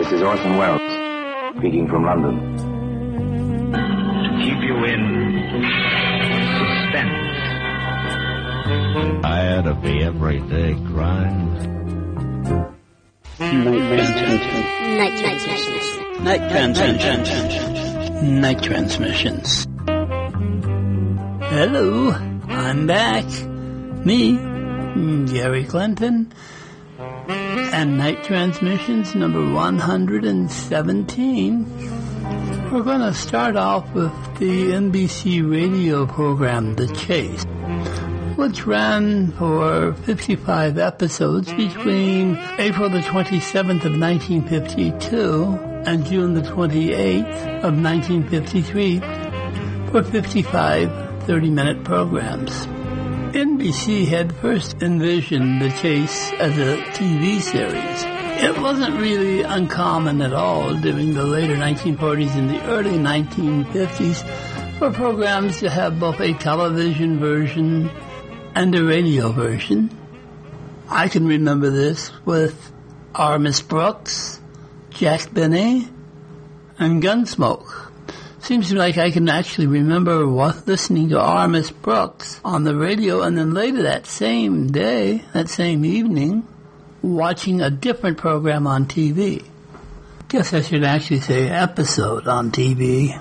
This is Orson Welles, speaking from London. To keep you in suspense. Tired of the everyday grind. Night transmissions. Hello, I'm back. Me, Gary Clinton. And Night Transmissions number 117. We're going to start off with the NBC radio program, The Chase, which ran for 55 episodes between April the 27th of 1952 and June the 28th of 1953 for 55 30-minute programs. NBC had first envisioned The Chase as a TV series. It wasn't really uncommon at all during the later 1940s and the early 1950s for programs to have both a television version and a radio version. I can remember this with R. Miss Brooks, Jack Benny, and Gunsmoke. Seems like I can actually remember listening to R. Miss Brooks on the radio, and then later that same day, that same evening, watching a different program on TV. Guess I should actually say episode on TV.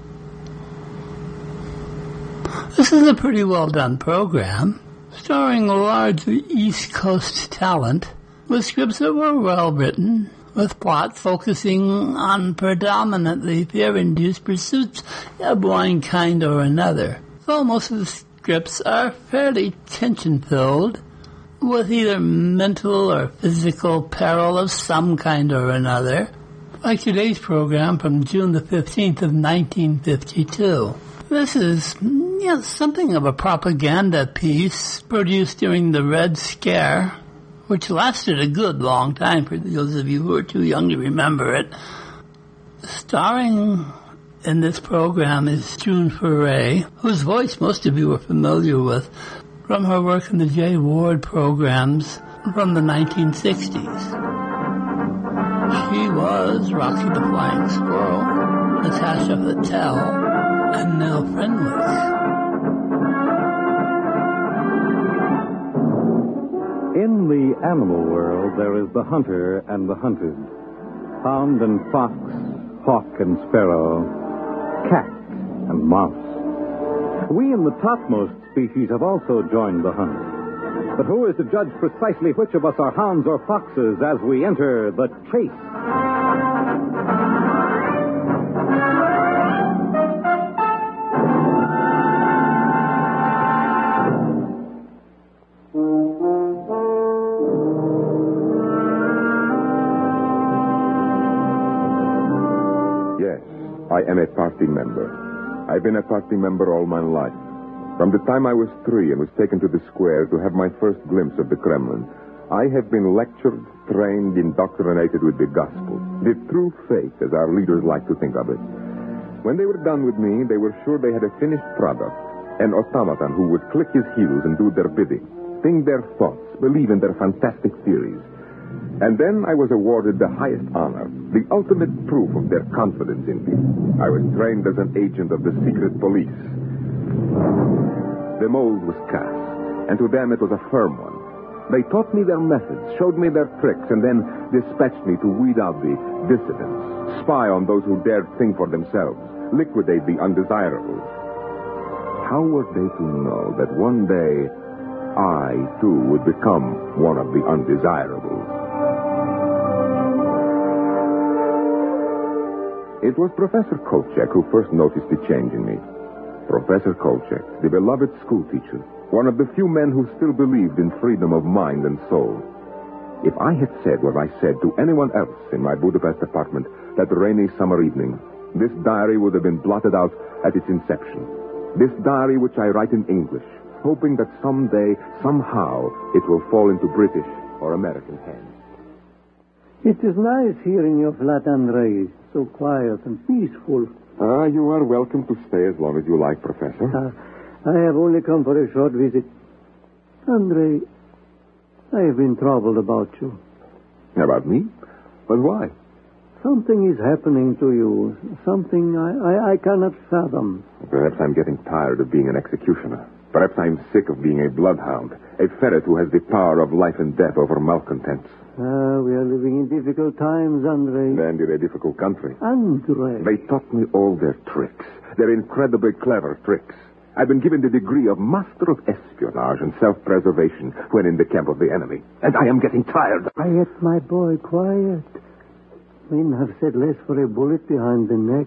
This is a pretty well done program, starring a large East Coast talent, with scripts that were well written, with plots focusing on predominantly fear-induced pursuits of one kind or another. So most of the scripts are fairly tension-filled, with either mental or physical peril of some kind or another, like today's program from June the 15th of 1952. This is something of a propaganda piece produced during the Red Scare, which lasted a good long time for those of you who are too young to remember it. Starring in this program is June Foray, whose voice most of you are familiar with from her work in the Jay Ward programs from the 1960s. She was Rocky the Flying Squirrel, Natasha Patel, and Nell Frenwick. In the animal world, there is the hunter and the hunted, hound and fox, hawk and sparrow, cat and mouse. We in the topmost species have also joined the hunt. But who is to judge precisely which of us are hounds or foxes as we enter the chase? I am a party member. I've been a party member all my life. From the time I was 3 and was taken to the square to have my first glimpse of the Kremlin, I have been lectured, trained, indoctrinated with the gospel, the true faith, as our leaders like to think of it. When they were done with me, they were sure they had a finished product, an automaton who would click his heels and do their bidding, think their thoughts, believe in their fantastic theories. And then I was awarded the highest honor, the ultimate proof of their confidence in me. I was trained as an agent of the secret police. The mold was cast, and to them it was a firm one. They taught me their methods, showed me their tricks, and then dispatched me to weed out the dissidents, spy on those who dared think for themselves, liquidate the undesirables. How were they to know that one day I, too, would become one of the undesirables? It was Professor Kolchak who first noticed the change in me. Professor Kolchak, the beloved schoolteacher, one of the few men who still believed in freedom of mind and soul. If I had said what I said to anyone else in my Budapest apartment that rainy summer evening, this diary would have been blotted out at its inception. This diary which I write in English, hoping that someday, somehow, it will fall into British or American hands. It is nice hearing your flat, Andrei. So quiet and peaceful. You are welcome to stay as long as you like, Professor. I have only come for a short visit. Andrei, I have been troubled about you. About me? But why? Something is happening to you. Something I cannot fathom. Perhaps I'm getting tired of being an executioner. Perhaps I'm sick of being a bloodhound, a ferret who has the power of life and death over malcontents. We are living in difficult times, Andre. And in a difficult country. Andre. They taught me all their tricks, their incredibly clever tricks. I've been given the degree of master of espionage and self-preservation when in the camp of the enemy. And I am getting tired. Quiet, my boy, quiet. Men have said less for a bullet behind the neck.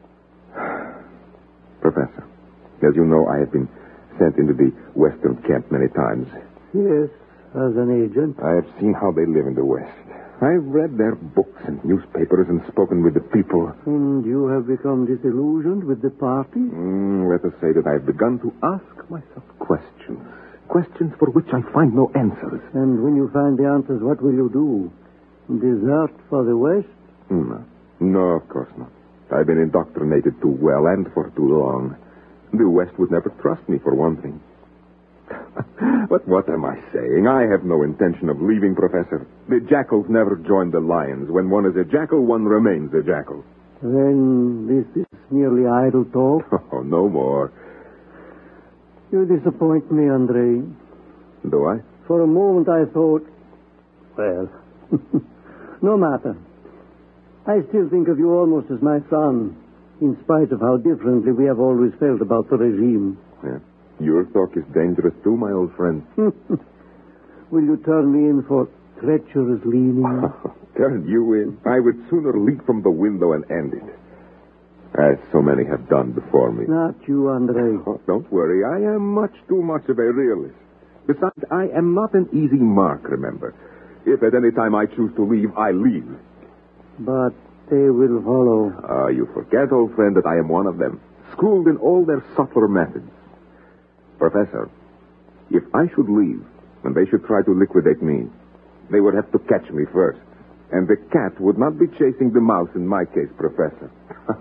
Professor, as you know, I have been sent into the Western camp many times. Yes, as an agent. I have seen how they live in the West. I've read their books and newspapers and spoken with the people. And you have become disillusioned with the party? Let us say that I have begun to ask myself questions. Questions for which I find no answers. And when you find the answers, what will you do? Desert for the West? No, of course not. I've been indoctrinated too well and for too long. The West would never trust me, for one thing. But what am I saying? I have no intention of leaving, Professor. The jackals never join the lions. When one is a jackal, one remains a jackal. Then this is merely idle talk? Oh, no more. You disappoint me, Andre. Do I? For a moment I thought, well, no matter. I still think of you almost as my son, in spite of how differently we have always felt about the regime. Yeah. Your talk is dangerous too, my old friend. Will you turn me in for treacherous leaning? Turn you in? I would sooner leap from the window and end it. As so many have done before me. Not you, Andre. Oh, don't worry. I am much too much of a realist. Besides, I am not an easy mark, remember. If at any time I choose to leave, I leave. But they will follow. You forget, old friend, that I am one of them, schooled in all their subtler methods. Professor, if I should leave, and they should try to liquidate me, they would have to catch me first. And the cat would not be chasing the mouse in my case, Professor.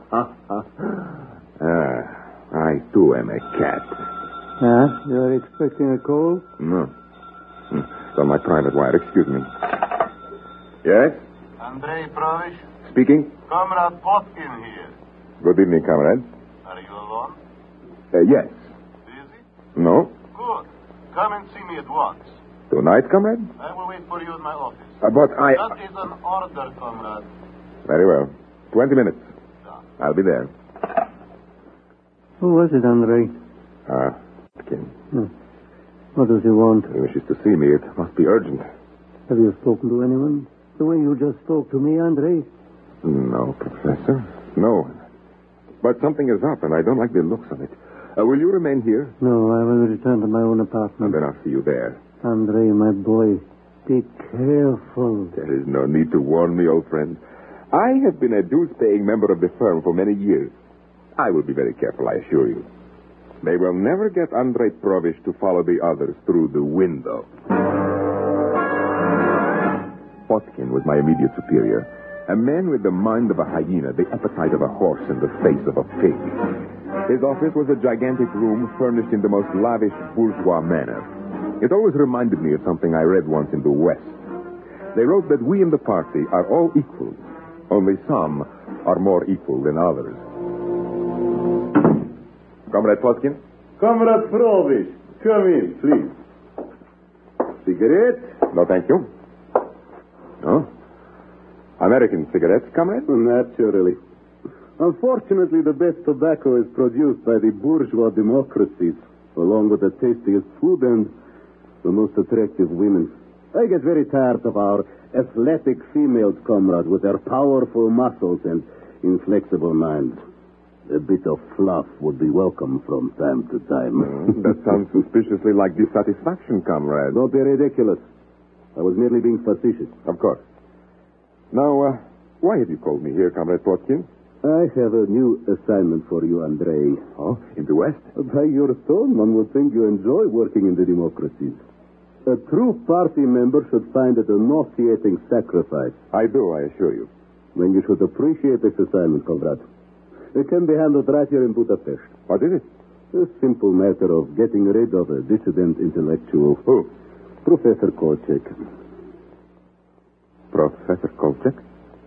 I too am a cat. You're expecting a call? No. It's on my private wire. Excuse me. Yes? Andrei Provish? Speaking? Comrade Potkin here. Good evening, comrade. Are you alone? Yes. Busy? No? Good. Come and see me at once. Tonight, comrade? I will wait for you in my office. But That is an order, comrade. Very well. 20 minutes. Done. I'll be there. Who was it, Andre? Kim. What does he want? He wishes to see me. It must be urgent. Have you spoken to anyone? The way you just spoke to me, Andre? No, Professor. No. But something is up, and I don't like the looks of it. Will you remain here? No, I will return to my own apartment. Then I'll see you there. Andre, my boy, be careful. There is no need to warn me, old friend. I have been a dues-paying member of the firm for many years. I will be very careful, I assure you. They will never get Andrei Provish to follow the others through the window. Potkin was my immediate superior. A man with the mind of a hyena, the appetite of a horse, and the face of a pig. His office was a gigantic room furnished in the most lavish bourgeois manner. It always reminded me of something I read once in the West. They wrote that we in the party are all equals, only some are more equal than others. Comrade Potkin? Comrade Provish, come in, please. Cigarette? No, thank you. No? American cigarettes, comrade? Naturally. Unfortunately, the best tobacco is produced by the bourgeois democracies, along with the tastiest food and the most attractive women. I get very tired of our athletic females, comrade, with their powerful muscles and inflexible minds. A bit of fluff would be welcome from time to time. That sounds suspiciously like dissatisfaction, comrade. Don't be ridiculous. I was merely being facetious. Of course. Now, why have you called me here, Comrade Potkin? I have a new assignment for you, Andrei. Oh, in the West? By your tone, one would think you enjoy working in the democracies. A true party member should find it a nauseating sacrifice. I do, I assure you. Then you should appreciate this assignment, comrade. It can be handled right here in Budapest. What is it? A simple matter of getting rid of a dissident intellectual. Who? Professor Kolchak. Professor Kolchak?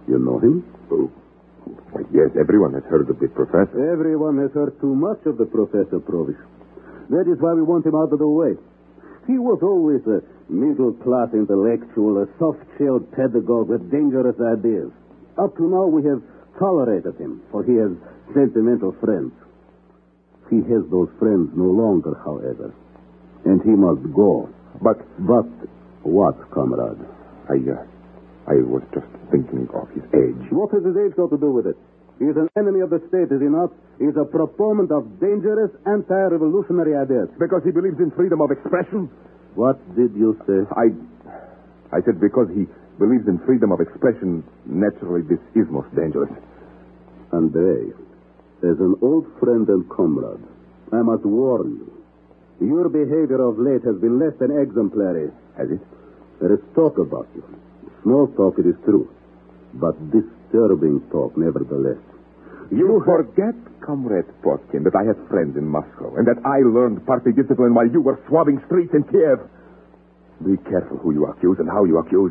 You know him? Oh. Why, yes, everyone has heard of the professor. Everyone has heard too much of the Professor Provish. That is why we want him out of the way. He was always a middle-class intellectual, a soft-shelled pedagogue with dangerous ideas. Up to now, we have tolerated him, for he has sentimental friends. He has those friends no longer, however, and he must go. But what, comrade? I was just thinking of his age. What has his age got to do with it? He is an enemy of the state, is he not? He is a proponent of dangerous anti-revolutionary ideas. Because he believes in freedom of expression? What did you say? I said because he believes in freedom of expression, naturally this is most dangerous. Andrei, as an old friend and comrade, I must warn you. Your behavior of late has been less than exemplary. Has it? There is talk about you. Small talk, it is true. But disturbing talk, nevertheless. You forget, Comrade Potkin, that I have friends in Moscow and that I learned party discipline while you were swabbing streets in Kiev. Be careful who you accuse and how you accuse.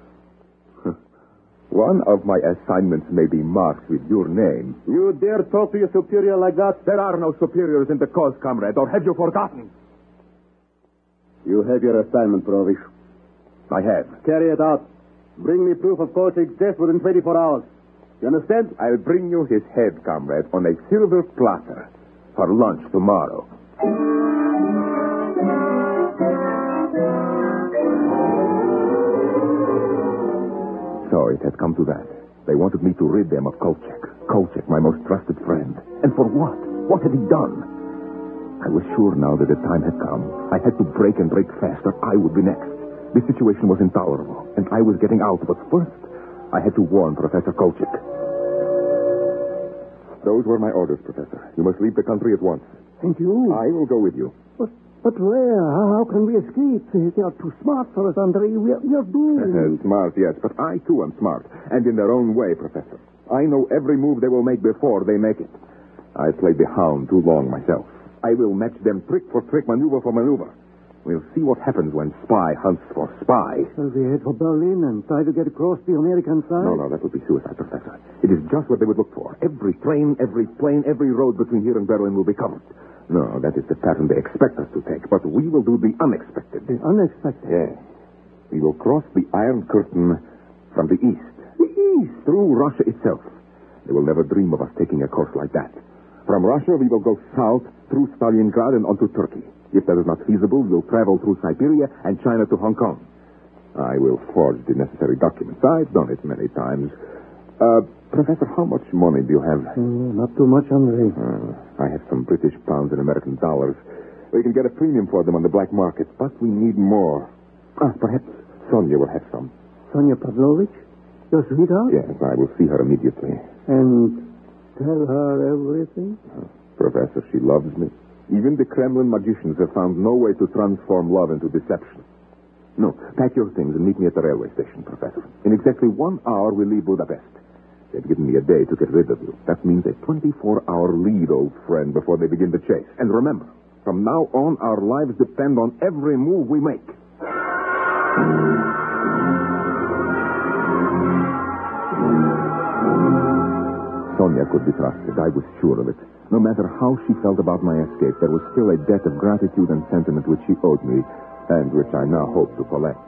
One of my assignments may be marked with your name. You dare talk to your superior like that? There are no superiors in the cause, comrade, or have you forgotten? You have your assignment, Provish. I have. Carry it out. Bring me proof of Kolchik's death within 24 hours. You understand? I'll bring you his head, comrade, on a silver platter for lunch tomorrow. So it had come to that. They wanted me to rid them of Kolchak. Kolchak, my most trusted friend. And for what? What had he done? I was sure now that the time had come. I had to break and break fast, or I would be next. The situation was intolerable, and I was getting out. But first, I had to warn Professor Kolchak. Those were my orders, Professor. You must leave the country at once. And you? I will go with you. But where? How can we escape? They are too smart for us, Andrei. We are doomed. Smart, yes, but I, too, am smart. And in their own way, Professor. I know every move they will make before they make it. I played the hound too long myself. I will match them trick for trick, maneuver for maneuver. We'll see what happens when spy hunts for spy. Shall we head for Berlin and try to get across the American side? No, that would be suicide, Professor. It is just what they would look for. Every train, every plane, every road between here and Berlin will be covered. No, that is the pattern they expect us to take, but we will do the unexpected. The unexpected? Yes. We will cross the Iron Curtain from the east. The east? Through Russia itself. They will never dream of us taking a course like that. From Russia, we will go south through Stalingrad and onto Turkey. If that is not feasible, we'll travel through Siberia and China to Hong Kong. I will forge the necessary documents. I've done it many times. Professor, how much money do you have? Not too much, Andrei. I have some British pounds and American dollars. We can get a premium for them on the black market, but we need more. Perhaps Sonia will have some. Sonia Pavlovich? Your sweetheart? Yes, I will see her immediately. And tell her everything? Professor, she loves me. Even the Kremlin magicians have found no way to transform love into deception. No, pack your things and meet me at the railway station, Professor. In exactly 1 hour, we'll leave Budapest. They've given me a day to get rid of you. That means a 24-hour lead, old friend, before they begin the chase. And remember, from now on, our lives depend on every move we make. Sonia could be trusted. I was sure of it. No matter how she felt about my escape, there was still a debt of gratitude and sentiment which she owed me, and which I now hope to collect.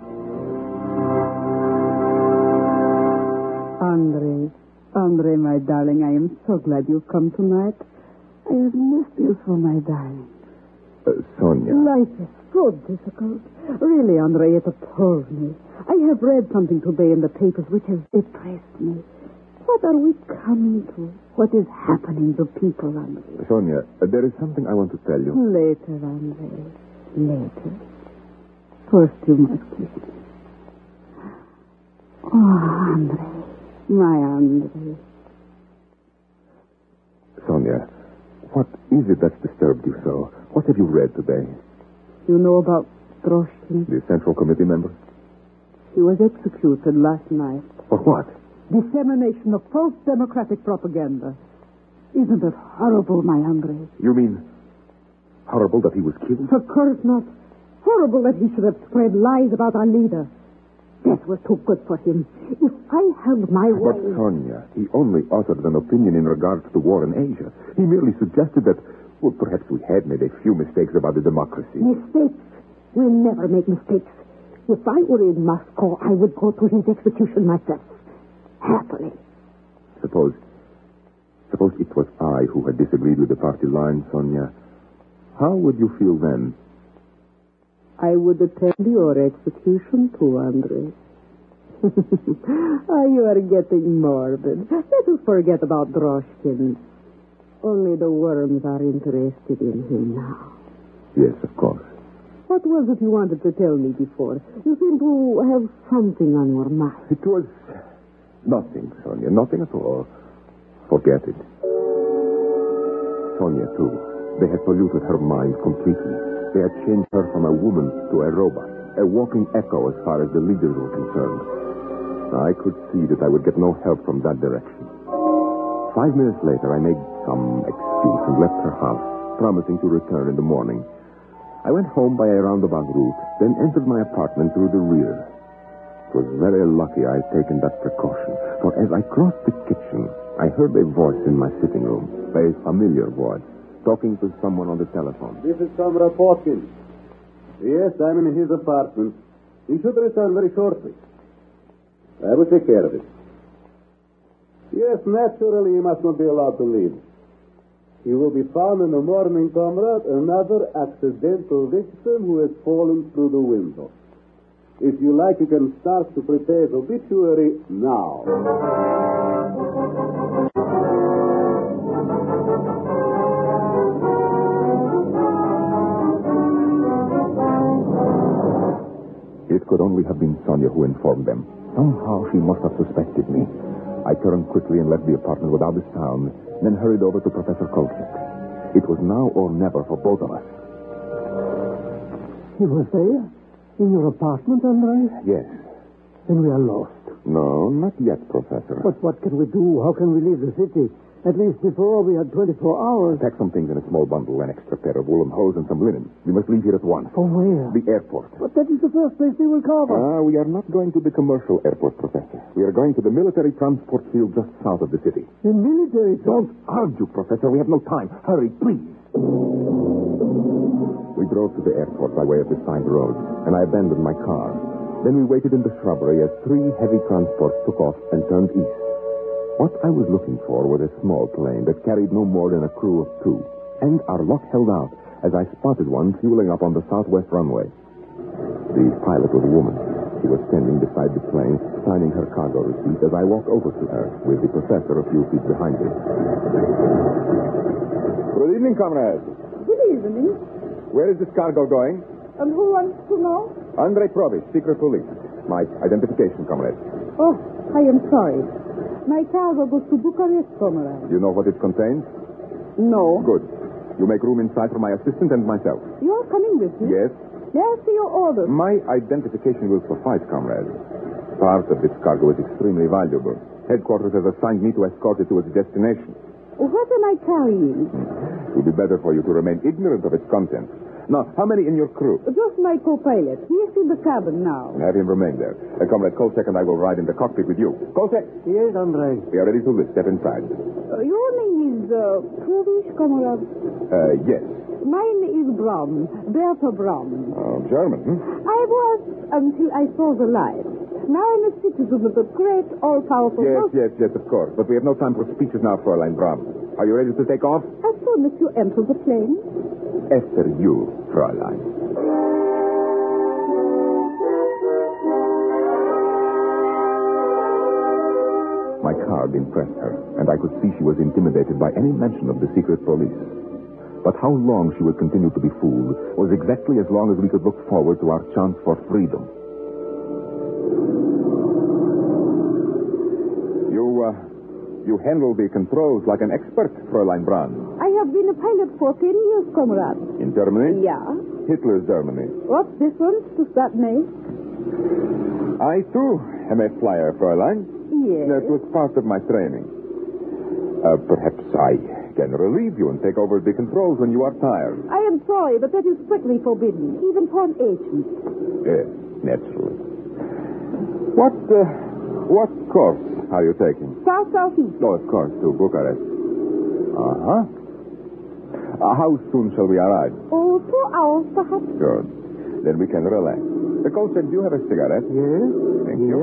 Andrei, my darling, I am so glad you've come tonight. I have missed you so, my darling. Sonia. Life is so difficult. Really, Andrei, it appalls me. I have read something today in the papers which has depressed me. What are we coming to? What is happening to people, Andrei? Sonia, there is something I want to tell you. Later, Andrei. Later. First, you must kiss me. Oh, Andrei. My Andrei. Sonia, what is it that's disturbed you so? What have you read today? You know about Droshkin? The Central Committee member? He was executed last night. For what? Dissemination of false democratic propaganda. Isn't it horrible, my Andrei? You mean horrible that he was killed? Of course not. Horrible that he should have spread lies about our leader. Death was too good for him. If I have my But, way. Sonia, he only uttered an opinion in regards to the war in Asia. He merely suggested that, well, perhaps we had made a few mistakes about the democracy. Mistakes? We'll never make mistakes. If I were in Moscow, I would go to his execution myself. Happily. Suppose it was I who had disagreed with the party line, Sonia. How would you feel then? I would attend your execution too, Andrei. You are getting morbid. Let us forget about Droshkin. Only the worms are interested in him now. Yes, of course. What was it you wanted to tell me before? You seem to have something on your mind. It was nothing, Sonia. Nothing at all. Forget it. Sonia, too. They had polluted her mind completely. They had changed her from a woman to a robot, a walking echo as far as the leaders were concerned. I could see that I would get no help from that direction. 5 minutes later, I made some excuse and left her house, promising to return in the morning. I went home by a roundabout route, then entered my apartment through the rear. It was very lucky I had taken that precaution, for as I crossed the kitchen, I heard a voice in my sitting room, a familiar voice, talking to someone on the telephone. This is Comrade Porkin. Yes, I'm in his apartment. He should return very shortly. I will take care of it. Yes, naturally, he must not be allowed to leave. He will be found in the morning, comrade, another accidental victim who has fallen through the window. If you like, you can start to prepare the obituary now. It could only have been Sonia who informed them. Somehow she must have suspected me. I turned quickly and left the apartment without a sound, then hurried over to Professor Kolchak. It was now or never for both of us. He was there? In your apartment, Andrei? Yes. Then we are lost. No, not yet, Professor. But what can we do? How can we leave the city? At least before we had 24 hours. Pack some things in a small bundle, an extra pair of woolen hose and some linen. We must leave here at once. For where? The airport. But that is the first place they will cover. We are not going to the commercial airport, Professor. We are going to the military transport field just south of the city. The military? Don't argue, Professor. We have no time. Hurry, please. We drove to the airport by way of the side road, and I abandoned my car. Then we waited in the shrubbery as 3 heavy transports took off and turned east. What I was looking for was a small plane that carried no more than a crew of 2. And our luck held out as I spotted one fueling up on the southwest runway. The pilot was a woman. She was standing beside the plane, signing her cargo receipt as I walked over to her, with the professor a few feet behind me. Good evening, comrades. Good evening. Where is this cargo going? And who wants to know? Andrei Provish, secret police. My identification, comrade. Oh, I am sorry. My cargo goes to Bucharest, comrade. You know what it contains? No. Good. You make room inside for my assistant and myself. You're coming with me? Yes. May I see your orders? My identification will suffice, comrade. Part of this cargo is extremely valuable. Headquarters has assigned me to escort it to its destination. What am I carrying? It would be better for you to remain ignorant of its contents. Now, how many in your crew? Just my co-pilot. He is in the cabin now. Have him remain there. Comrade Kolchak and I will ride in the cockpit with you. Kolchak! Yes, Andrei. We are ready to lift. Step inside. Your name is Provish, comrade? Yes. Mine is Braun. Bertha Braun. German, I was until I saw the light. Now I'm a citizen of the great, all-powerful... Yes, of course. But we have no time for speeches now, Fräulein Braun. Are you ready to take off? As soon as you enter the plane. After you, Fräulein. My card impressed her, and I could see she was intimidated by any mention of the secret police. But how long she would continue to be fooled was exactly as long as we could look forward to our chance for freedom. You handle the controls like an expert, Fräulein Braun. I have been a pilot for 10 years, comrade. In Germany? Yeah. Hitler's Germany. What difference does that make? I, too, am a flyer, Fräulein. Yes. That was part of my training. Perhaps I can relieve you and take over the controls when you are tired. I am sorry, but that is strictly forbidden, even for an agent. Yes, naturally. What course are you taking? South-southeast. Oh, of course, to Bucharest. Uh-huh. How soon shall we arrive? 2 hours, perhaps. Good. Then we can relax. Kolchak, do you have a cigarette? Yes? Thank you.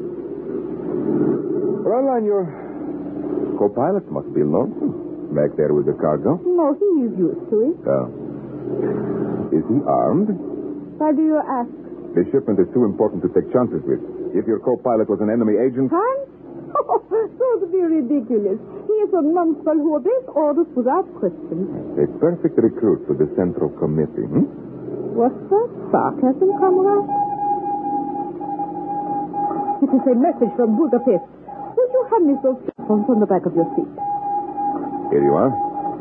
Fräulein, your co-pilot must be lonesome back there with the cargo. No, he is used to it. Is he armed? Why do you ask? The shipment is too important to take chances with. If your co-pilot was an enemy agent... Hans? Oh, don't be ridiculous. He is a numbskull who obeys orders without question. A perfect recruit for the Central Committee, What's that? Sarcasm, comrade? It is a message from Budapest. Would you hand me those phones on the back of your seat? Here you are.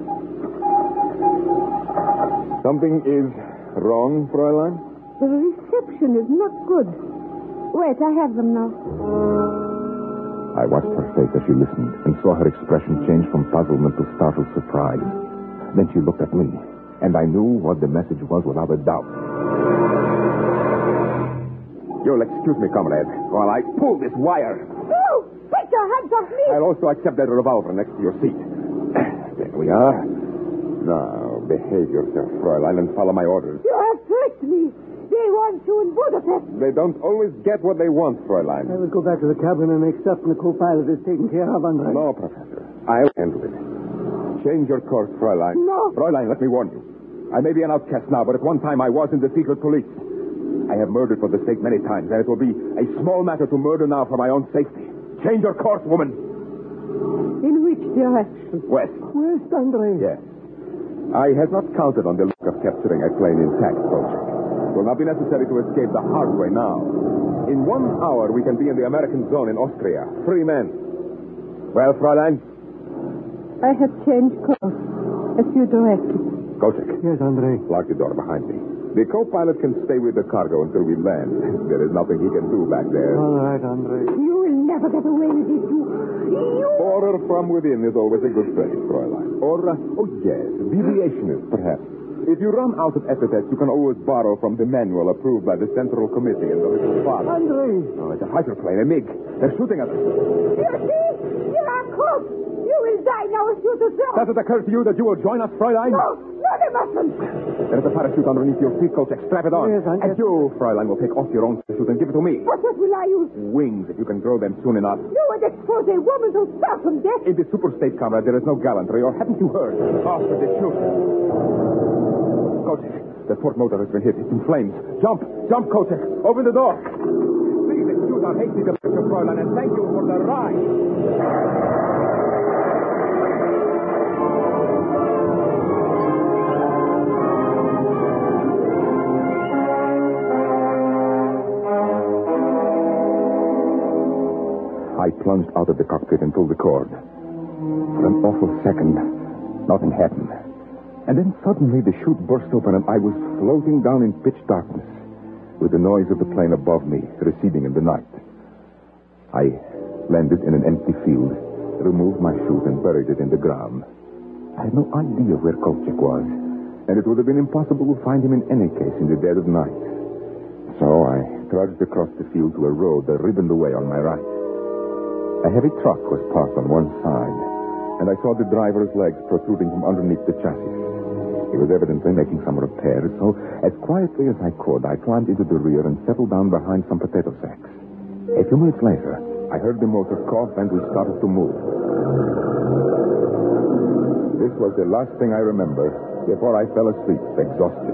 Something is wrong, Fräulein? The reception is not good. Wait, I have them now. I watched her face as she listened and saw her expression change from puzzlement to startled surprise. Then she looked at me, and I knew what the message was without a doubt. You'll excuse me, comrade, while I pull this wire. No! Take your hands off me! I'll also accept that revolver next to your seat. There we are. Now, behave yourself, Fräulein, and follow my orders. You have tricked me. They want you in Budapest. They don't always get what they want, Fräulein. I will go back to the cabin and make certain the co-pilot is taken care of, Andre. No, Professor. I'll handle it. Change your course, Fräulein. No. Fräulein, let me warn you. I may be an outcast now, but at one time I was in the secret police. I have murdered for the state many times, and it will be a small matter to murder now for my own safety. Change your course, woman. In which direction? West. West, Andre. Yes. I had not counted on the luck of capturing a plane intact, Kolchak. It will not be necessary to escape the hard way now. In 1 hour, we can be in the American zone in Austria. 3 men. Well, Fräulein? I have changed course, as you directed. Kolchak. Yes, Andre. Lock the door behind me. The co-pilot can stay with the cargo until we land. There is nothing he can do back there. All right, Andre. You will never get away with it, you... Order from within is always a good phrase, Fräulein. Or, yes, deviationist, perhaps. If you run out of epithets, you can always borrow from the manual approved by the Central Committee in the little box. Andre! Oh, it's a fighter plane, a MiG. They're shooting at us. You see? You are caught. You will die now if you do so. Does it occur to you that you will join us, Fräulein? No, they mustn't. There's a parachute underneath your seat, Kolchak. Strap it on. Yes, and you, Fräulein, will take off your own parachute and give it to me. What will I use? Wings, if you can grow them soon enough. You would expose a woman to certain death. In the superstate, comrade, there is no gallantry, or haven't you heard? After the shoot. Kolchak, the port motor has been hit. It's in flames. Jump, Kolchak. Open the door. Please excuse our hasty departure, Fräulein, and thank you for the ride. I plunged out of the cockpit and pulled the cord. For an awful second, nothing happened. And then suddenly the chute burst open and I was floating down in pitch darkness with the noise of the plane above me receding in the night. I landed in an empty field, removed my chute and buried it in the ground. I had no idea where Kolchak was, and it would have been impossible to find him in any case in the dead of night. So I trudged across the field to a road that ribboned away on my right. A heavy truck was parked on one side, and I saw the driver's legs protruding from underneath the chassis. He was evidently making some repairs, so as quietly as I could, I climbed into the rear and settled down behind some potato sacks. A few minutes later, I heard the motor cough and we started to move. This was the last thing I remember before I fell asleep, exhausted.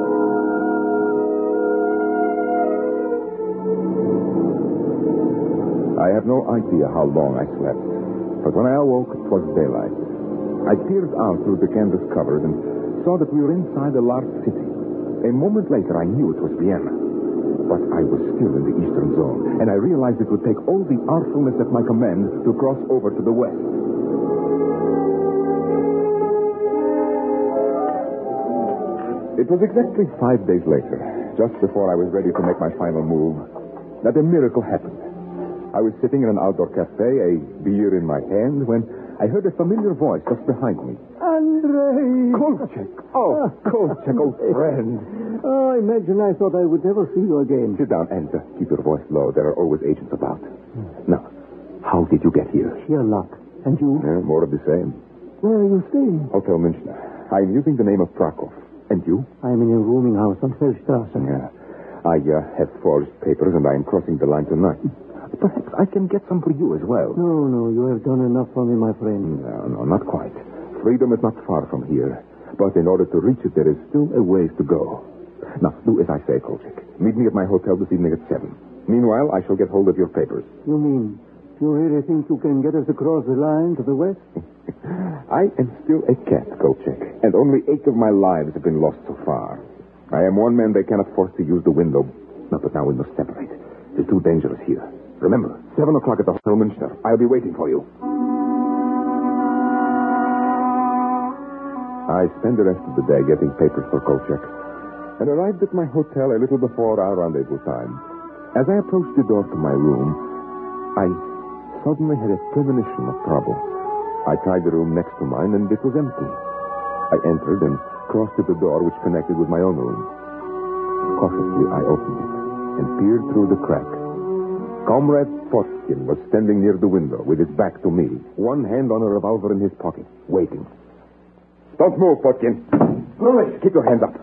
I have no idea how long I slept, but when I awoke, it was daylight. I peered out through the canvas covers and saw that we were inside a large city. A moment later, I knew it was Vienna. But I was still in the eastern zone, and I realized it would take all the artfulness at my command to cross over to the west. It was exactly 5 days later, just before I was ready to make my final move, that a miracle happened. I was sitting in an outdoor cafe, a beer in my hand, when I heard a familiar voice just behind me. Andre! Kolchak! Oh, Kolchak, old friend. Oh, imagine I thought I would never see you again. Sit down and keep your voice low. There are always agents about. Now, how did you get here? Sheer luck. And you? More of the same. Where are you staying? Hotel Münchner. I'm using the name of Prakov. And you? I'm in a rooming house on Feldstrasse. Yeah. I have forged papers and I am crossing the line tonight. Perhaps I can get some for you as well. No, you have done enough for me, my friend. No, not quite. Freedom is not far from here. But in order to reach it, there is still a ways to go. Now, do as I say, Kolchak. Meet me at my hotel this evening at 7. Meanwhile, I shall get hold of your papers. You mean, you really think you can get us across the line to the west? I am still a cat, Kolchak, and only 8 of my lives have been lost so far. I am one man they cannot force to use the window. No, but now we must separate. It's too dangerous here. Remember, 7 o'clock at the Hotel Münchner. I'll be waiting for you. I spent the rest of the day getting papers for Kolchak and arrived at my hotel a little before our rendezvous time. As I approached the door to my room, I suddenly had a premonition of trouble. I tried the room next to mine, and it was empty. I entered and crossed to the door which connected with my own room. Cautiously, I opened it and peered through the crack. Comrade Potkin was standing near the window with his back to me, one hand on a revolver in his pocket, waiting. Don't move, Potkin. All right, keep your hands up.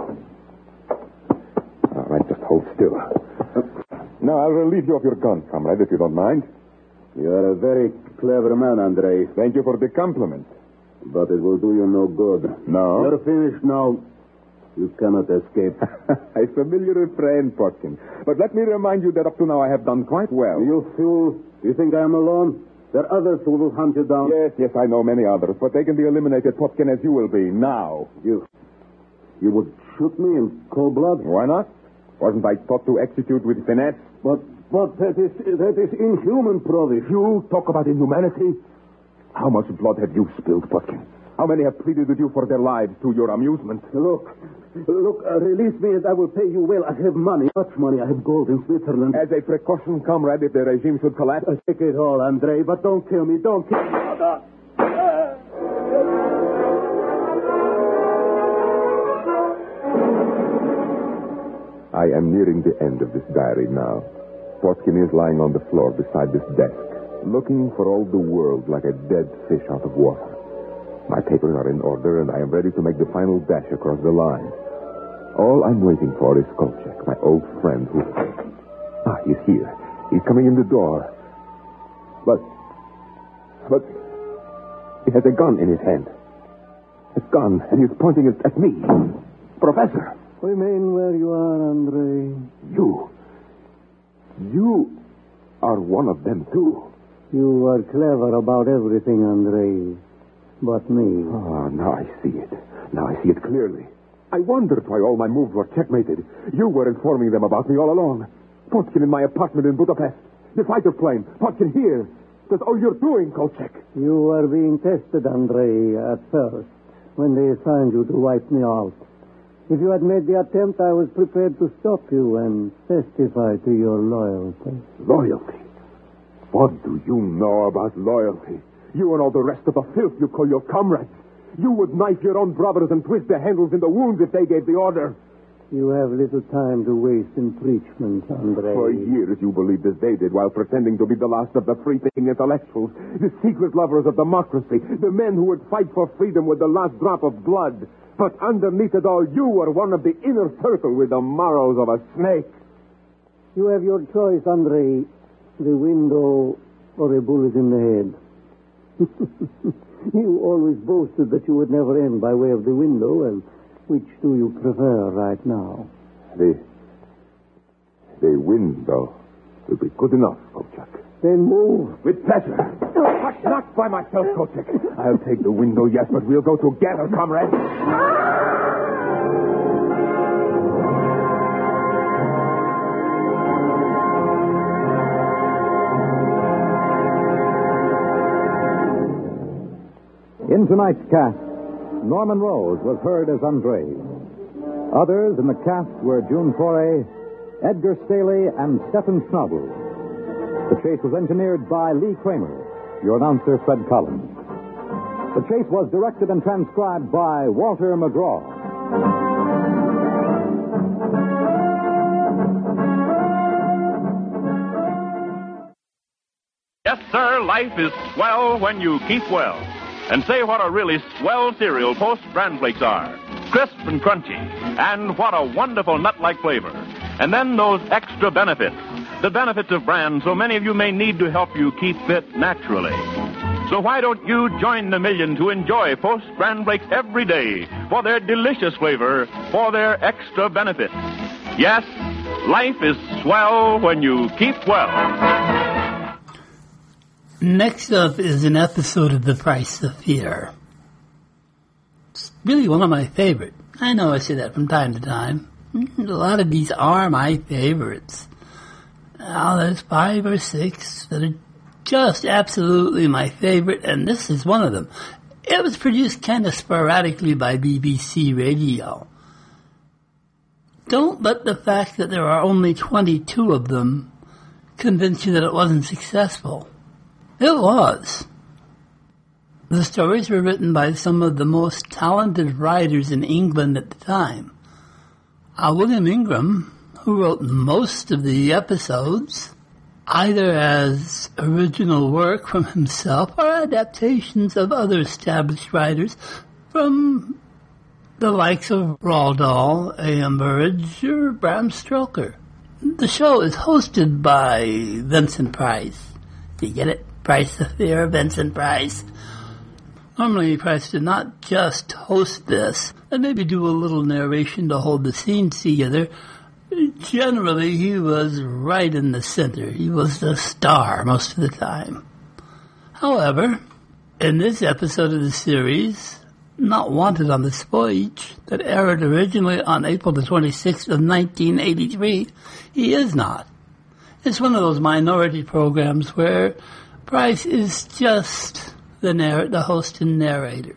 All right, just hold still. Now, I'll relieve you of your gun, comrade, if you don't mind. You're a very clever man, Andrei. Thank you for the compliment. But it will do you no good. No? You're finished now. You cannot escape. A familiar refrain, Potkin. But let me remind you that up to now I have done quite well. You fool. You think I'm alone? There are others who will hunt you down. Yes, I know many others, but they can be eliminated, Potkin, as you will be, now. You would shoot me in cold blood? Why not? Wasn't I taught to execute with finesse? But that is inhuman, Provis. You talk about inhumanity? How much blood have you spilled, Potkin? How many have pleaded with you for their lives to your amusement? Look, release me and I will pay you well. I have money, much money. I have gold in Switzerland. As a precaution, comrade, if the regime should collapse. Take it all, Andrei, but don't kill me. Don't kill me. I am nearing the end of this diary now. Potkin is lying on the floor beside this desk, looking for all the world like a dead fish out of water. My papers are in order, and I am ready to make the final dash across the line. All I'm waiting for is Kolchak, my old friend who... he's here. He's coming in the door. But he has a gun in his hand. A gun, and he's pointing it at me. Professor! Remain where you are, Andrei. You are one of them, too. You are clever about everything, Andrei. But me. Oh, now I see it. Now I see it clearly. I wondered why all my moves were checkmated. You were informing them about me all along. Potkin in my apartment in Budapest. The fighter plane. Potkin here. That's all you're doing, Kolchak. You are being tested, Andrei, at first, when they assigned you to wipe me out. If you had made the attempt, I was prepared to stop you and testify to your loyalty. Loyalty? What do you know about loyalty? You and all the rest of the filth you call your comrades. You would knife your own brothers and twist the handles in the wounds if they gave the order. You have little time to waste in preachments, Andrei. For years you believed as they did while pretending to be the last of the free-thinking intellectuals, the secret lovers of democracy, the men who would fight for freedom with the last drop of blood. But underneath it all, you were one of the inner circle with the morals of a snake. You have your choice, Andrei. The window or a bullet in the head. You always boasted that you would never end by way of the window. Well, which do you prefer right now? The window will be good enough, Kolchak. Then move. With pleasure. Not by myself, Kolchak. I'll take the window, yes, but we'll go together, comrade. In tonight's cast, Norman Rose was heard as Andrei. Others in the cast were June Foray, Edgar Staley, and Stephen Schnabel. The chase was engineered by Lee Kramer. Your announcer, Fred Collins. The chase was directed and transcribed by Walter McGraw. Yes, sir, life is swell when you keep well. And say what a really swell cereal Post Bran Flakes are. Crisp and crunchy. And what a wonderful nut-like flavor. And then those extra benefits. The benefits of bran so many of you may need to help you keep fit naturally. So why don't you join the million to enjoy Post Bran Flakes every day for their delicious flavor, for their extra benefits. Yes, life is swell when you keep well. Next up is an episode of The Price of Fear. It's really one of my favorites. I know I say that from time to time. A lot of these are my favorites. Now, there's 5 or 6 that are just absolutely my favorite, and this is one of them. It was produced kind of sporadically by BBC Radio. Don't let the fact that there are only 22 of them convince you that it wasn't successful. It was. The stories were written by some of the most talented writers in England at the time. William Ingram, who wrote most of the episodes, either as original work from himself or adaptations of other established writers from the likes of Roald Dahl, A.M. Burridge, or Bram Stoker. The show is hosted by Vincent Price. You get it? Price of Fear, Vincent Price. Normally, Price did not just host this and maybe do a little narration to hold the scenes together. Generally, he was right in the center. He was the star most of the time. However, in this episode of the series, Not Wanted on the Stage, that aired originally on April the 26th of 1983, he is not. It's one of those minority programs where Price is just the host and narrator.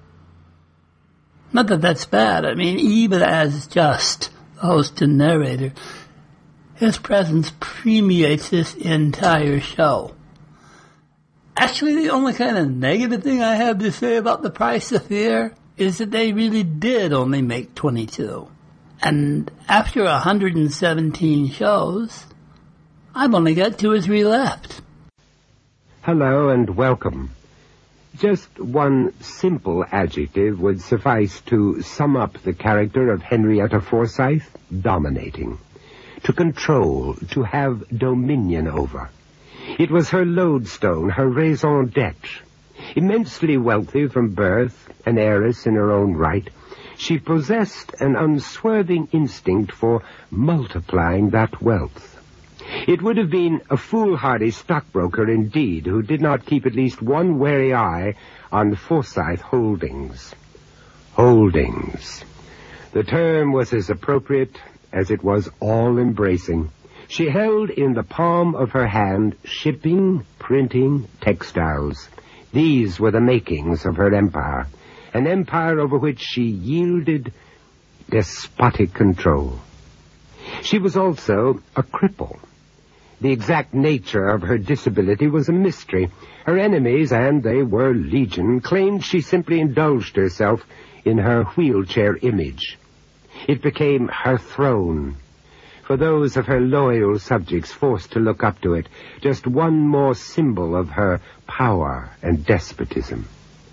Not that that's bad. I mean, even as just the host and narrator, his presence permeates this entire show. Actually, the only kind of negative thing I have to say about The Price of Fear is that they really did only make 22. And after 117 shows, I've only got 2 or 3 left. Hello and welcome. Just one simple adjective would suffice to sum up the character of Henrietta Forsyth: dominating. To control, to have dominion over. It was her lodestone, her raison d'etre. Immensely wealthy from birth, an heiress in her own right, she possessed an unswerving instinct for multiplying that wealth. It would have been a foolhardy stockbroker indeed who did not keep at least one wary eye on Forsyth Holdings. Holdings. The term was as appropriate as it was all-embracing. She held in the palm of her hand shipping, printing, textiles. These were the makings of her empire, an empire over which she yielded despotic control. She was also a cripple. The exact nature of her disability was a mystery. Her enemies, and they were legion, claimed she simply indulged herself in her wheelchair image. It became her throne. For those of her loyal subjects forced to look up to it, just one more symbol of her power and despotism.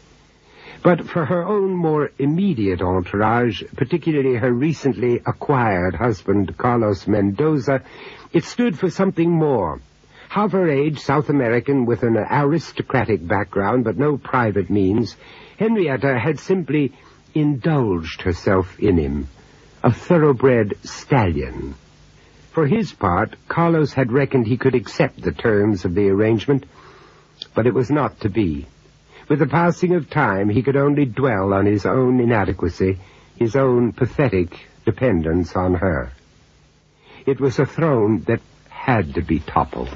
But for her own more immediate entourage, particularly her recently acquired husband, Carlos Mendoza, it stood for something more. Half her age, South American with an aristocratic background but no private means, Henrietta had simply indulged herself in him, a thoroughbred stallion. For his part, Carlos had reckoned he could accept the terms of the arrangement, but it was not to be. With the passing of time, he could only dwell on his own inadequacy, his own pathetic dependence on her. It was a throne that had to be toppled.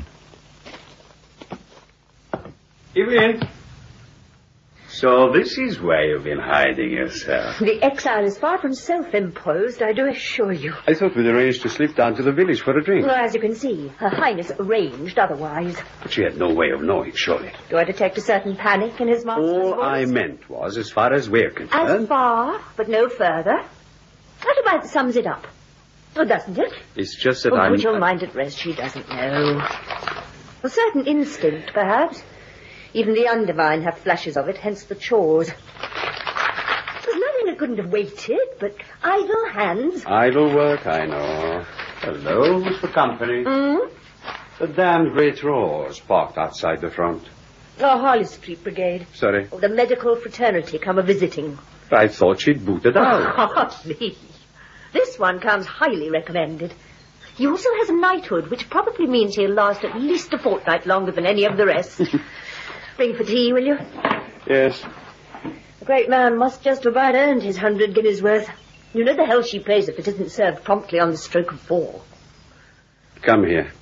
Evelyn! So this is where you've been hiding yourself. The exile is far from self-imposed, I do assure you. I thought we'd arranged to slip down to the village for a drink. Well, as you can see, Her Highness arranged otherwise. But she had no way of knowing, surely. Do I detect a certain panic in his master's voice? All I meant was, as far as we're concerned... As far, but no further. That about sums it up. Oh, doesn't it? It's just that Put your mind at rest, she doesn't know. A certain instinct, perhaps. Even the undivine have flashes of it, hence the chores. There's nothing that couldn't have waited, but idle hands. Idle work, I know. Hello, Mr. Company. The damned great drawers parked outside the front. Oh, Harley Street Brigade. Sorry? Oh, the medical fraternity come a-visiting. I thought she'd booted out. Hardly. This one comes highly recommended. He also has a knighthood, which probably means he'll last at least a fortnight longer than any of the rest. Bring for tea, will you? Yes. The great man must just about earned his 100 guineas worth. You know the hell she pays if it isn't served promptly on the stroke of 4. Come here.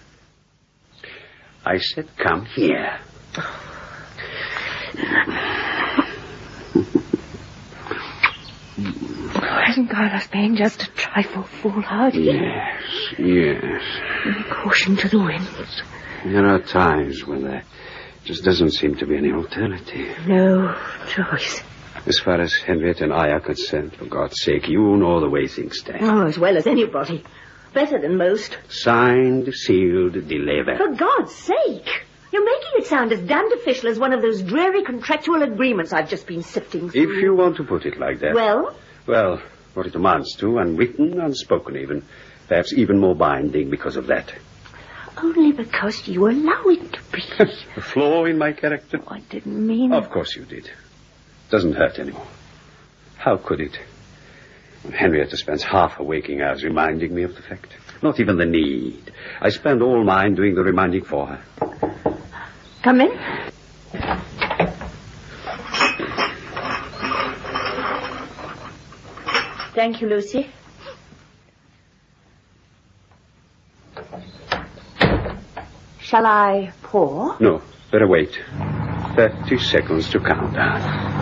I said come here. Hasn't Carlos been just a trifle foolhardy? Yes. Caution to the winds. There are times when there just doesn't seem to be any alternative. No choice. As far as Henriette and I are concerned, for God's sake, you know the way things stand. Oh, as well as anybody. Better than most. Signed, sealed, delivered. For God's sake! You're making it sound as damned official as one of those dreary contractual agreements I've just been sifting through. If you want to put it like that. Well? Well, what it amounts to, unwritten, unspoken even. Perhaps even more binding because of that. Only because you allow it to be. A flaw in my character? I didn't mean... Of course you did. Doesn't hurt anymore. How could it? When Henrietta spends half her waking hours reminding me of the fact. Not even the need. I spend all mine doing the reminding for her. Come in. Thank you, Lucy. Shall I pour? No, better wait. 30 seconds to count down.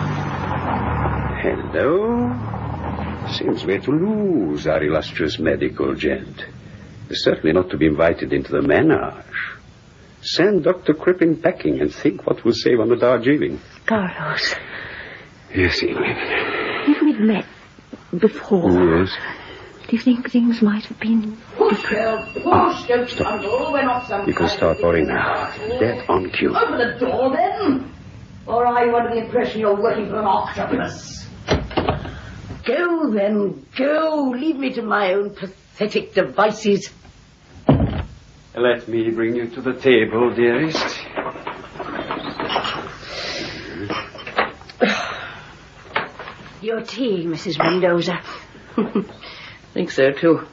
Hello? Seems we're to lose our illustrious medical gent. He's certainly not to be invited into the menage. Send Dr. Crippen packing and think what we'll save on the Darjeeling. Carlos. Yes, Evelyn. If we'd met before... Yes? Do you think things might have been... Stop. You can start pouring now. Dead on cue. Open the door, then. Or are you under the impression you're working for an octopus? Go, then. Go. Leave me to my own pathetic devices. Let me bring you to the table, dearest. Your tea, Mrs. Mendoza. Think so, too.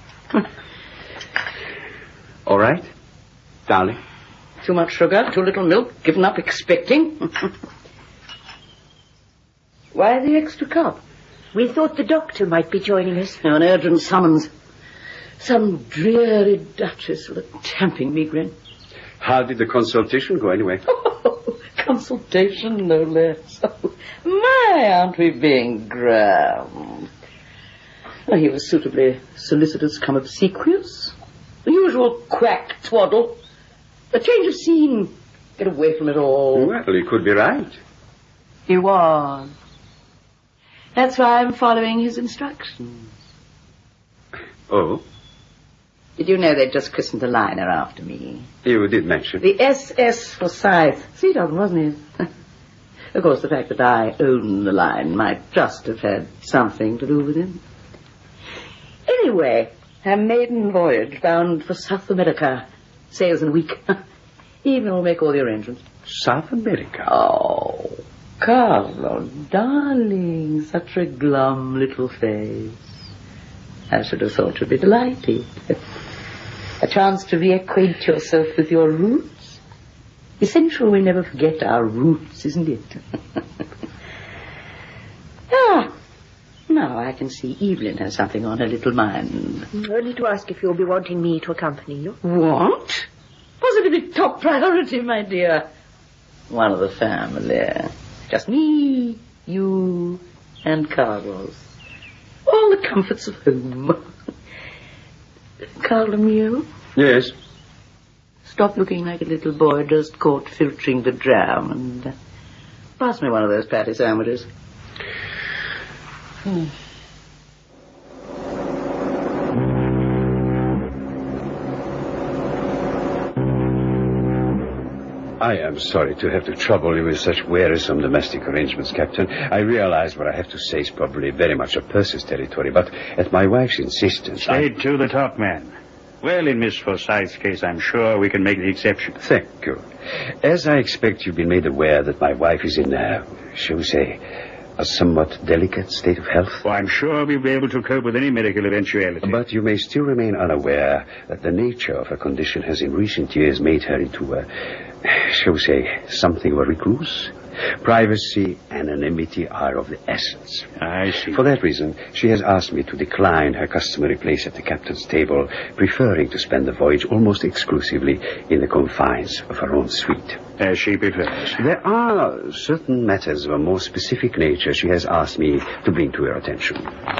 All right, darling. Too much sugar, too little milk, given up expecting. Why the extra cup? We thought the doctor might be joining us. An urgent summons. Some dreary duchess with a tamping migraine. How did the consultation go, anyway? Consultation, no less. Oh, my, aren't we being grand? Well, he was suitably solicitous come obsequious. The usual quack twaddle. A change of scene. Get away from it all. Well, he could be right. He was. That's why I'm following his instructions. Oh? Did you know they'd just christened the liner after me? You did mention. The SS Forsyth. Sweet of him, wasn't it? Of course, the fact that I own the line might just have had something to do with it. Anyway, a maiden voyage bound for South America. Sails in a week. Evelyn will make all the arrangements. South America? Oh, Carlo, darling, such a glum little face. I should have thought you'd be delighted. A chance to reacquaint yourself with your roots. Essential we never forget our roots, isn't it? Now I can see Evelyn has something on her little mind. Only to ask if you'll be wanting me to accompany you. What? Positively top priority, my dear. One of the family. Just me, you, and Carlos. All the comforts of home. Carl Lemieux? Yes? Stop looking like a little boy just caught filtering the jam and pass me one of those patty sandwiches. I am sorry to have to trouble you with such wearisome domestic arrangements, Captain. I realize what I have to say is probably very much up Percy's territory, but at my wife's insistence... Straight to the top, man. Well, in Miss Forsyth's case, I'm sure we can make the exception. Thank you. As I expect you've been made aware that my wife is in, shall we say, a somewhat delicate state of health. Oh, I'm sure we'll be able to cope with any medical eventuality. But you may still remain unaware that the nature of her condition has in recent years made her into shall we say, something of a recluse. Privacy, anonymity are of the essence. I see. For that reason, she has asked me to decline her customary place at the captain's table, preferring to spend the voyage almost exclusively in the confines of her own suite. As she prefers. There are certain matters of a more specific nature she has asked me to bring to your attention.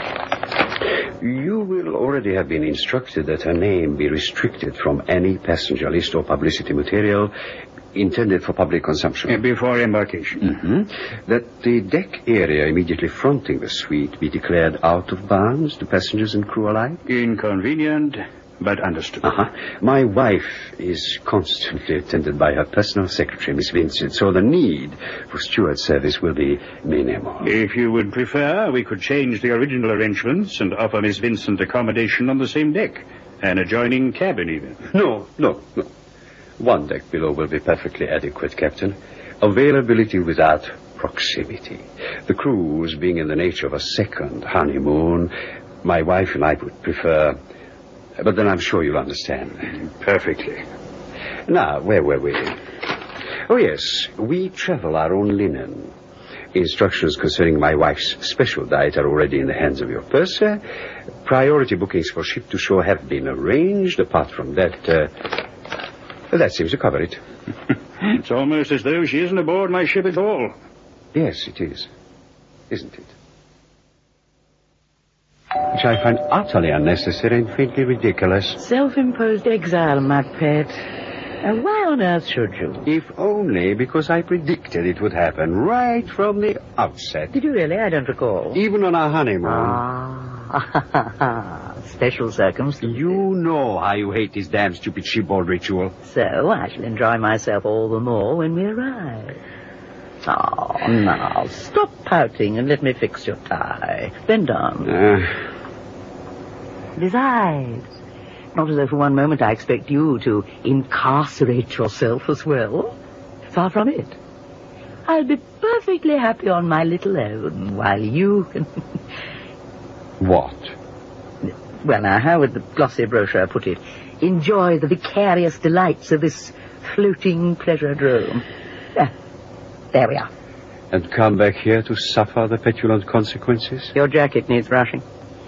You will already have been instructed that her name be restricted from any passenger list or publicity material intended for public consumption. Before embarkation. Mm-hmm. That the deck area immediately fronting the suite be declared out of bounds to passengers and crew alike. Inconvenient, but understood. My wife is constantly attended by her personal secretary, Miss Vincent, so the need for steward service will be minimal. If you would prefer, we could change the original arrangements and offer Miss Vincent accommodation on the same deck. An adjoining cabin, even. No. One deck below will be perfectly adequate, Captain. Availability without proximity. The cruise being in the nature of a second honeymoon, my wife and I would prefer... But then I'm sure you'll understand. Perfectly. Now, where were we? Oh, yes, we travel our own linen. Instructions concerning my wife's special diet are already in the hands of your purser. Priority bookings for ship to shore have been arranged. Apart from that, that seems to cover it. It's almost as though she isn't aboard my ship at all. Yes, it is. Isn't it? Which I find utterly unnecessary and faintly ridiculous. Self-imposed exile, my pet. Why on earth should you? If only because I predicted it would happen right from the outset. Did you really? I don't recall. Even on our honeymoon. Special circumstances. You know how you hate this damn stupid shipboard ritual. So I shall enjoy myself all the more when we arrive. Oh, now, stop pouting and let me fix your tie. Bend down. Besides, not as though for one moment I expect you to incarcerate yourself as well. Far from it. I'll be perfectly happy on my little own while you can... What? Well, now, how would the glossy brochure put it? Enjoy the vicarious delights of this floating pleasure drome. There we are. And come back here to suffer the petulant consequences? Your jacket needs brushing.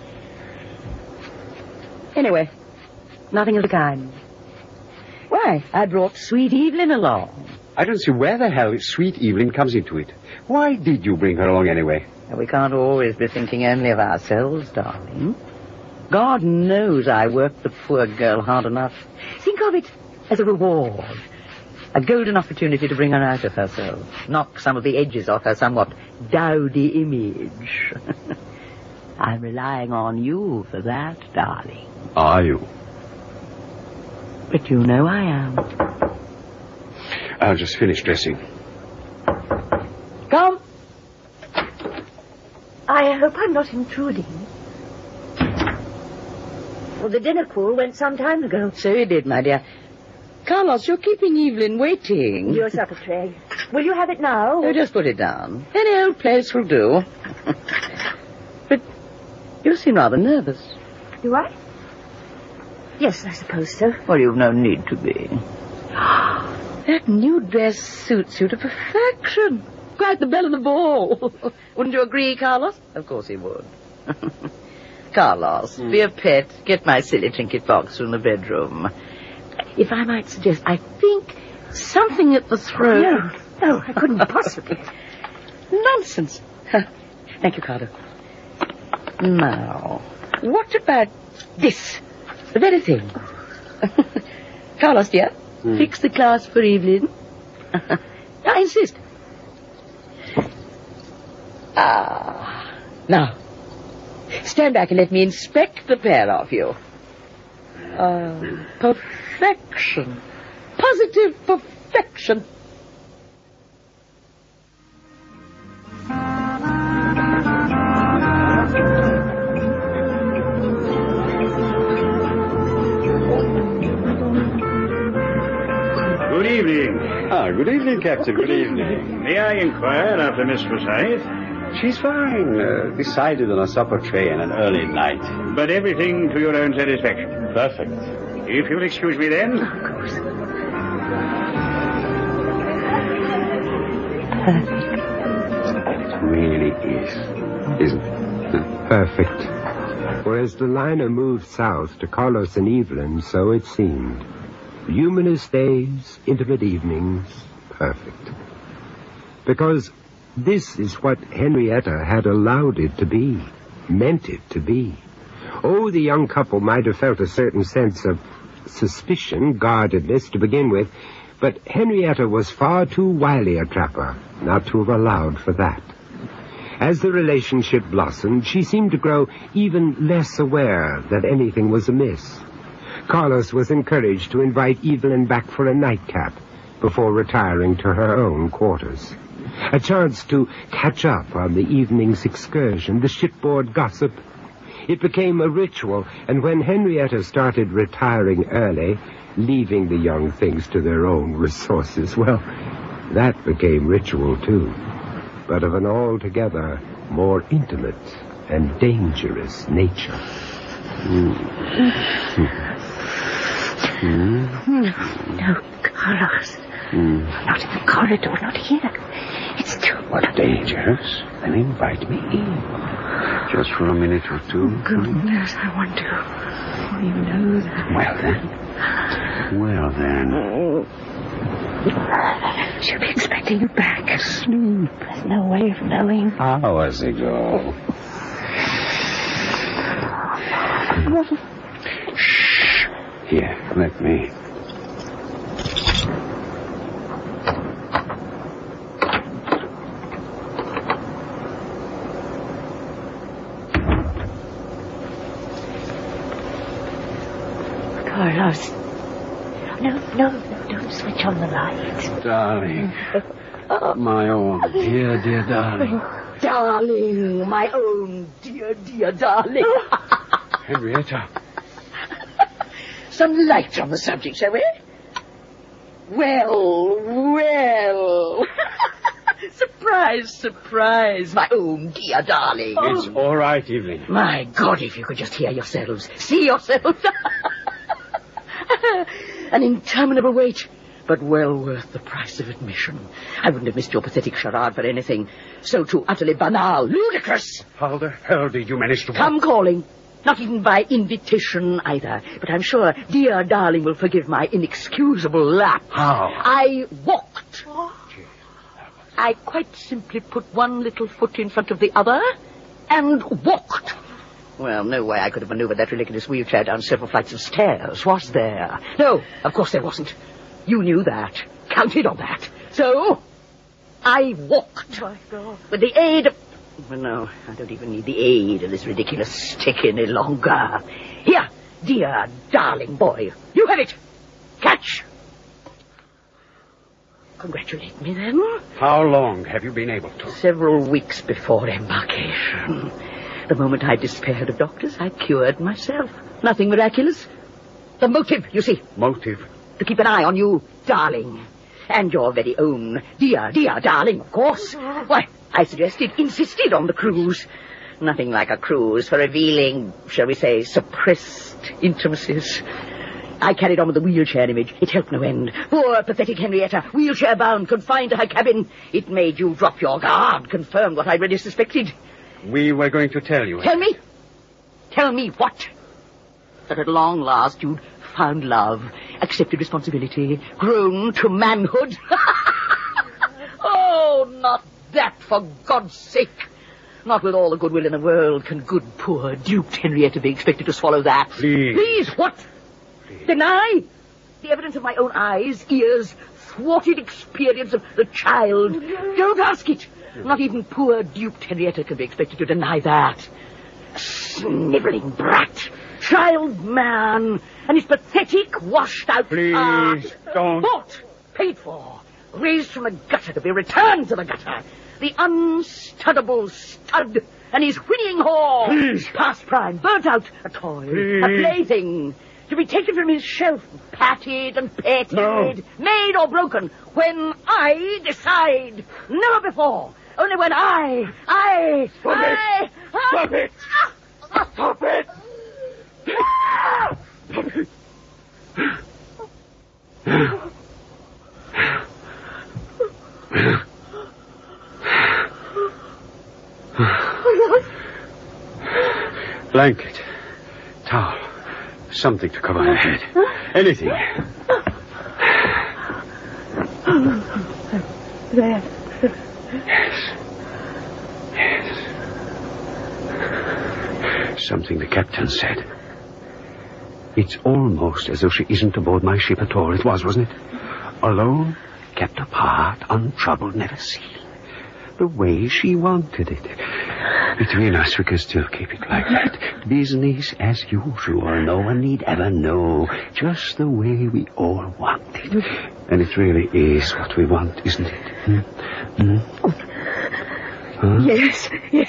Anyway, nothing of the kind. Why, I brought Sweet Evelyn along. I don't see where the hell Sweet Evelyn comes into it. Why did you bring her along anyway? We can't always be thinking only of ourselves, darling. God knows I worked the poor girl hard enough. Think of it as a reward. A golden opportunity to bring her out of herself. Knock some of the edges off her somewhat dowdy image. I'm relying on you for that, darling. Are you? But you know I am. I'll just finish dressing. Come. I hope I'm not intruding. Well, the dinner call went some time ago. So it did, my dear. Carlos, you're keeping Evelyn waiting. Your supper tray. Will you have it now? Oh, just put it down. Any old place will do. But you seem rather nervous. Do I? Yes, I suppose so. Well, you've no need to be. That new dress suits you to perfection. Quite the belle of the ball. Wouldn't you agree, Carlos? Of course he would. Carlos, be a pet. Get my silly trinket box from the bedroom. If I might suggest, I think something at the throat... No, I couldn't possibly. Nonsense. Thank you, Carlo. Now, what about this? The very thing. Carlos, dear, fix the class for Evelyn. I insist. Now, stand back and let me inspect the pair of you. Perfection. Positive perfection. Good evening, Captain. Good evening. May I inquire after Miss Forsyth? She's fine. Decided on a supper tray and an early night. But everything to your own satisfaction. Perfect. If you'll excuse me then. Of course. It really is, isn't it? Perfect. For as the liner moved south to Carlos and Evelyn, so it seemed. Luminous days, intimate evenings, perfect. Because this is what Henrietta had allowed it to be, meant it to be. Oh, the young couple might have felt a certain sense of suspicion, guardedness to begin with, but Henrietta was far too wily a trapper not to have allowed for that. As the relationship blossomed, she seemed to grow even less aware that anything was amiss. Carlos was encouraged to invite Evelyn back for a nightcap before retiring to her own quarters. A chance to catch up on the evening's excursion, the shipboard gossip. It became a ritual, and when Henrietta started retiring early, leaving the young things to their own resources, well, that became ritual too, but of an altogether more intimate and dangerous nature. No, Carlos. Not in the corridor, not here. It's too... What dangerous? Then invite me in. Just for a minute or two. Goodness, I want to. Oh, you know that. Well then. She'll be expecting you back. There's no way of knowing. How does it go? Shh. Here, let me. Carlos. No, don't switch on the light. Darling. My own dear darling. Darling, my own dear darling. Henrietta. Some light on the subject, shall we? Well. Surprise, my own dear darling. It's all right, Evelyn. My God, if you could just hear yourselves, see yourselves. An interminable wait, but well worth the price of admission. I wouldn't have missed your pathetic charade for anything. So too utterly banal, ludicrous. How the hell did you manage to... Come calling. Not even by invitation either. But I'm sure dear darling will forgive my inexcusable lapse. How? I walked. I quite simply put one little foot in front of the other and walked. Well, no way I could have maneuvered that ridiculous wheelchair down several flights of stairs, was there? No, of course there wasn't. You knew that. Counted on that. So, I walked. My God. With the aid of... Well, no, I don't even need the aid of this ridiculous stick any longer. Here, dear, darling boy. You have it. Catch. Congratulate me, then. How long have you been able to? Several weeks before embarkation. The moment I despaired of doctors, I cured myself. Nothing miraculous. The motive, you see. Motive? To keep an eye on you, darling. And your very own dear darling, of course. Why, I insisted on the cruise. Nothing like a cruise for revealing, shall we say, suppressed intimacies. I carried on with the wheelchair image. It helped no end. Poor, pathetic Henrietta, wheelchair-bound, confined to her cabin. It made you drop your guard, confirmed what I already suspected. We were going to tell you. Tell me? Tell me what? That at long last you'd found love, accepted responsibility, grown to manhood. Oh, not that, for God's sake. Not with all the goodwill in the world can good, poor, duped Henrietta be expected to swallow that. Please. Please, what? Please. Deny? The evidence of my own eyes, ears, thwarted experience of the child. Don't ask it. Not even poor, duped Henrietta can be expected to deny that. A snivelling brat. Child man. And his pathetic, washed-out... Please, don't... Bought, paid for, raised from the gutter to be returned to the gutter. The unstuddable stud and his whinnying whore. Please. Past prime, burnt out, a toy, Please. a plaything. to be taken from his shelf, patted and petted, made or broken, when I decide. Never before. Only when I... Stop it! Stop it! Blanket, towel, something to cover my head. Anything. There. Yes. Something the captain said. It's almost as though she isn't aboard my ship at all. It was, wasn't it? Alone, kept apart, untroubled, never seen. The way she wanted it. Between us, we can still keep it like that. Business as usual. No one need ever know. Just the way we all want it. And it really is what we want, isn't it? Huh? Yes.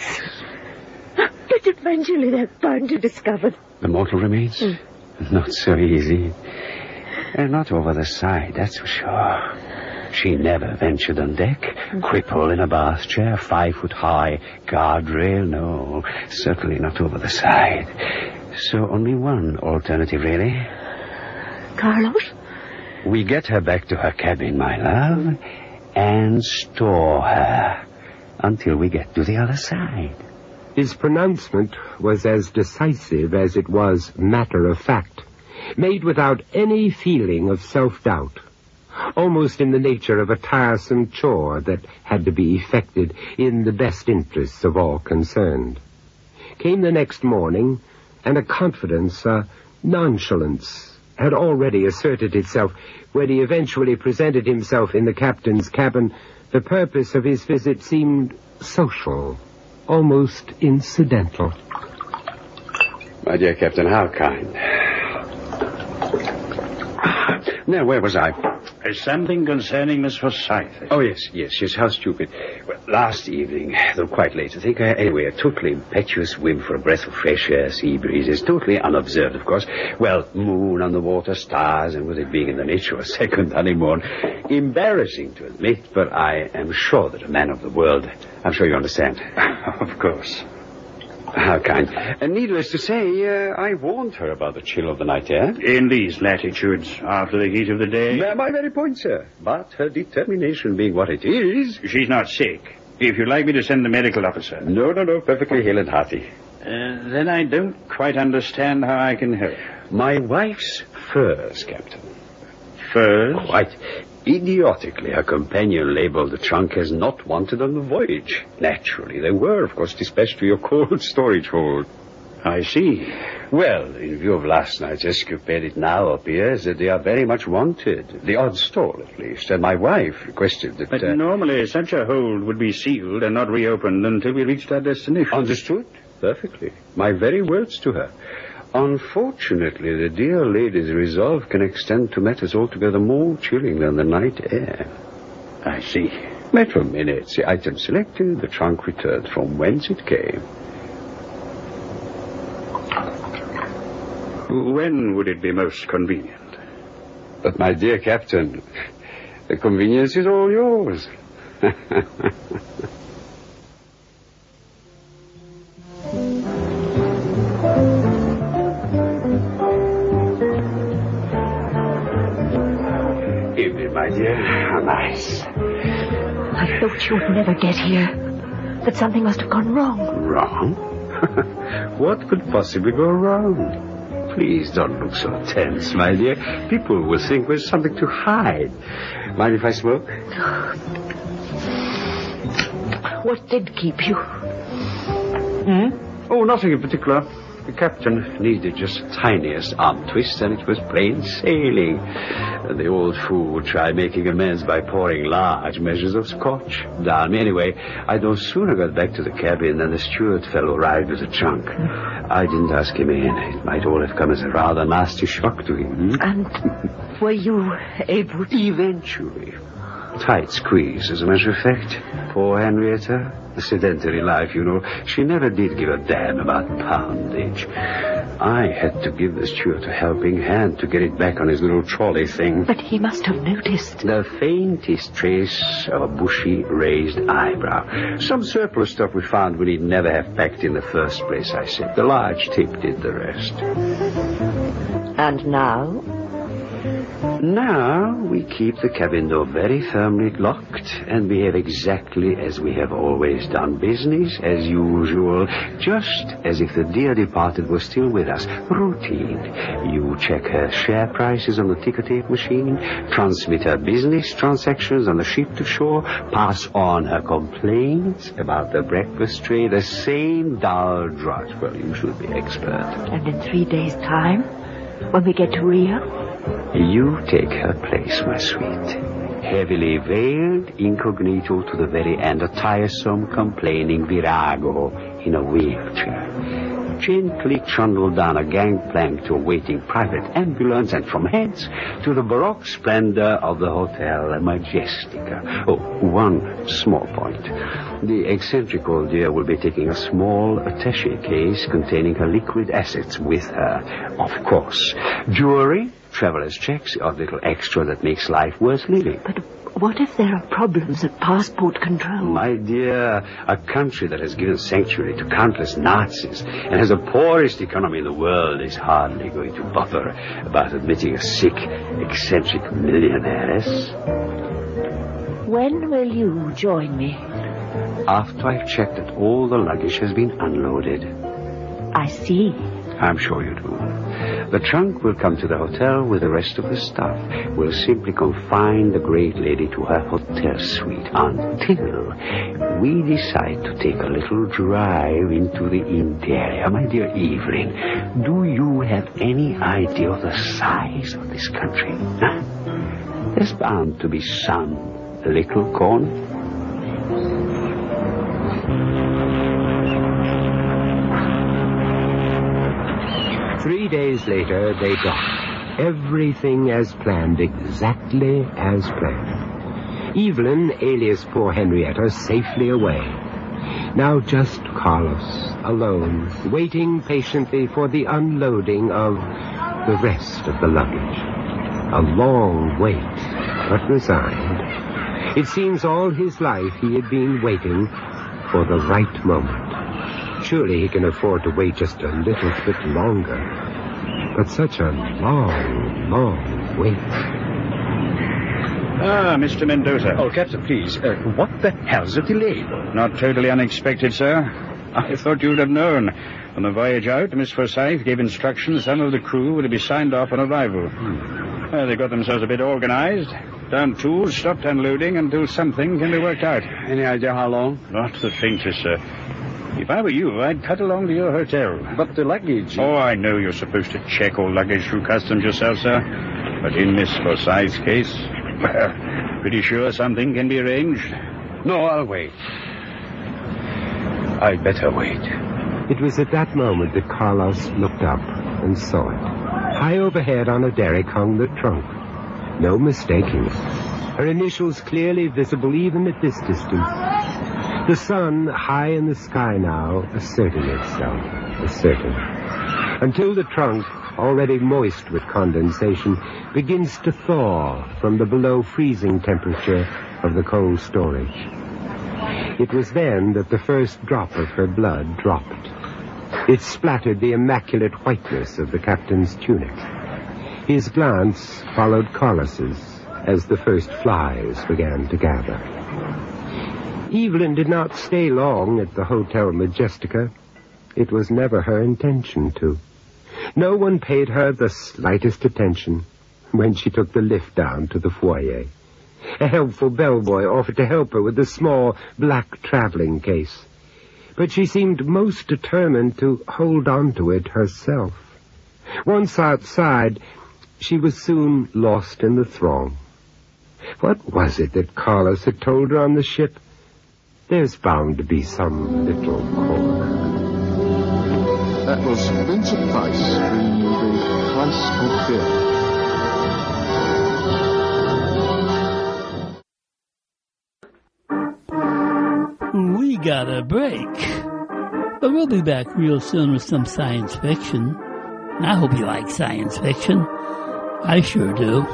But eventually they're bound to discover. The mortal remains? Not so easy. And not over the side, that's for sure. She never ventured on deck. Cripple in a bath chair, 5 foot high, guardrail, no. Certainly not over the side. So only one alternative, really. Carlos? We get her back to her cabin, my love, and store her until we get to the other side. His pronouncement was as decisive as it was matter-of-fact, made without any feeling of self-doubt, almost in the nature of a tiresome chore that had to be effected in the best interests of all concerned. Came the next morning, and a confidence, a nonchalance, had already asserted itself when he eventually presented himself in the captain's cabin. The purpose of his visit seemed social, almost incidental. My dear Captain, how kind. Now, where was I? Something concerning Miss Forsyth. Oh, yes, how stupid. Well, last evening, though quite late, I think, anyway, a totally impetuous whim for a breath of fresh air, sea breezes, totally unobserved, of course. Well, moon on the water, stars, and with it being in the nature of a second honeymoon, embarrassing to admit, but I am sure that a man of the world, I'm sure you understand. Of course. How kind. And needless to say, I warned her about the chill of the night air. In these latitudes, after the heat of the day. My very point, sir. But her determination being what it is... She's not sick. If you'd like me to send the medical officer. No, perfectly hale and hearty. Then I don't quite understand how I can help. My wife's furs, Captain. Furs? Quite idiotically, her companion labeled the trunk as not wanted on the voyage. Naturally, they were, of course, dispatched to your cold storage hold. I see. Well, in view of last night's escapade, it now appears that they are very much wanted. The odd stall, at least. And my wife requested that... But normally such a hold would be sealed and not reopened until we reached our destination. Understood? Perfectly. My very words to her. Unfortunately, the dear lady's resolve can extend to matters altogether more chilling than the night air. I see. Matter of minutes. The item selected, the trunk returned from whence it came. When would it be most convenient? But, my dear Captain, the convenience is all yours. Evening, my dear. How nice. I thought you would never get here. That something must have gone wrong. Wrong? What could possibly go wrong? Please don't look so tense, my dear. People will think there's something to hide. Mind if I smoke? What did keep you? Oh, nothing in particular. The captain needed just the tiniest arm twist, and it was plain sailing. The old fool would try making amends by pouring large measures of scotch down me. Anyway, I no sooner got back to the cabin than the steward fellow arrived with the trunk. I didn't ask him in. It might all have come as a rather nasty shock to him. And were you able to... Eventually. Tight squeeze, as a matter of fact. Poor Henrietta. A sedentary life, you know. She never did give a damn about poundage. I had to give the steward a helping hand to get it back on his little trolley thing. But he must have noticed. The faintest trace of a bushy, raised eyebrow. Some surplus stuff we found we need never have packed in the first place, I said. The large tip did the rest. And now? Now we keep the cabin door very firmly locked and behave exactly as we have always done. Business as usual, just as if the dear departed were still with us. Routine. You check her share prices on the ticker tape machine, transmit her business transactions on the ship to shore, pass on her complaints about the breakfast tray, the same dull drudge. Well, you should be expert. And in 3 days' time, when we get to Rio? You take her place, my sweet. Heavily veiled, incognito to the very end, a tiresome, complaining virago in a wheelchair. Gently trundled down a gangplank to a waiting private ambulance, and from hence to the baroque splendor of the Hotel Majestica. Oh, one small point. The eccentric old dear will be taking a small attaché case containing her liquid assets with her, of course. Jewelry, traveler's checks, a little extra that makes life worth living. But what if there are problems at passport control? My dear, a country that has given sanctuary to countless Nazis and has the poorest economy in the world is hardly going to bother about admitting a sick, eccentric millionairess. When will you join me? After I've checked that all the luggage has been unloaded. I see. I'm sure you do. The trunk will come to the hotel with the rest of the stuff. We'll simply confine the great lady to her hotel suite until we decide to take a little drive into the interior. My dear Evelyn, do you have any idea of the size of this country? Huh? There's bound to be some little corner. Three days later, they docked. Everything as planned, exactly as planned. Evelyn, alias poor Henrietta, safely away. Now just Carlos, alone, waiting patiently for the unloading of the rest of the luggage. A long wait, but resigned. It seems all his life he had been waiting for the right moment. Surely he can afford to wait just a little bit longer. But such a long, long wait. Ah, Mr. Mendoza. Oh, Captain, please. What the hell's the delay? Not totally unexpected, sir. I thought you'd have known. On the voyage out, Miss Forsyth gave instructions some of the crew were to be signed off on arrival. Well, they got themselves a bit organized. Down tools, stopped unloading until something can be worked out. Any idea how long? Not the faintest, sir. If I were you, I'd cut along to your hotel. But the luggage... Oh, I know you're supposed to check all luggage through customs yourself, sir. But in Miss Forsyth's case, well, pretty sure something can be arranged. No, I'll wait. I'd better wait. It was at that moment that Carlos looked up and saw it. High overhead on a derrick hung the trunk. No mistaking it. Her initials clearly visible even at this distance. The sun, high in the sky now, asserting itself, until the trunk, already moist with condensation, begins to thaw from the below freezing temperature of the cold storage. It was then that the first drop of her blood dropped. It splattered the immaculate whiteness of the captain's tunic. His glance followed Carlos's as the first flies began to gather. Evelyn did not stay long at the Hotel Majestica. It was never her intention to. No one paid her the slightest attention when she took the lift down to the foyer. A helpful bellboy offered to help her with the small black traveling case, but she seemed most determined to hold on to it herself. Once outside, she was soon lost in the throng. What was it that Carlos had told her on the ship? There's bound to be some little corner. That was Vincent Price bringing you the Price of Fear. We got a break. But we'll be back real soon with some science fiction. I hope you like science fiction. I sure do.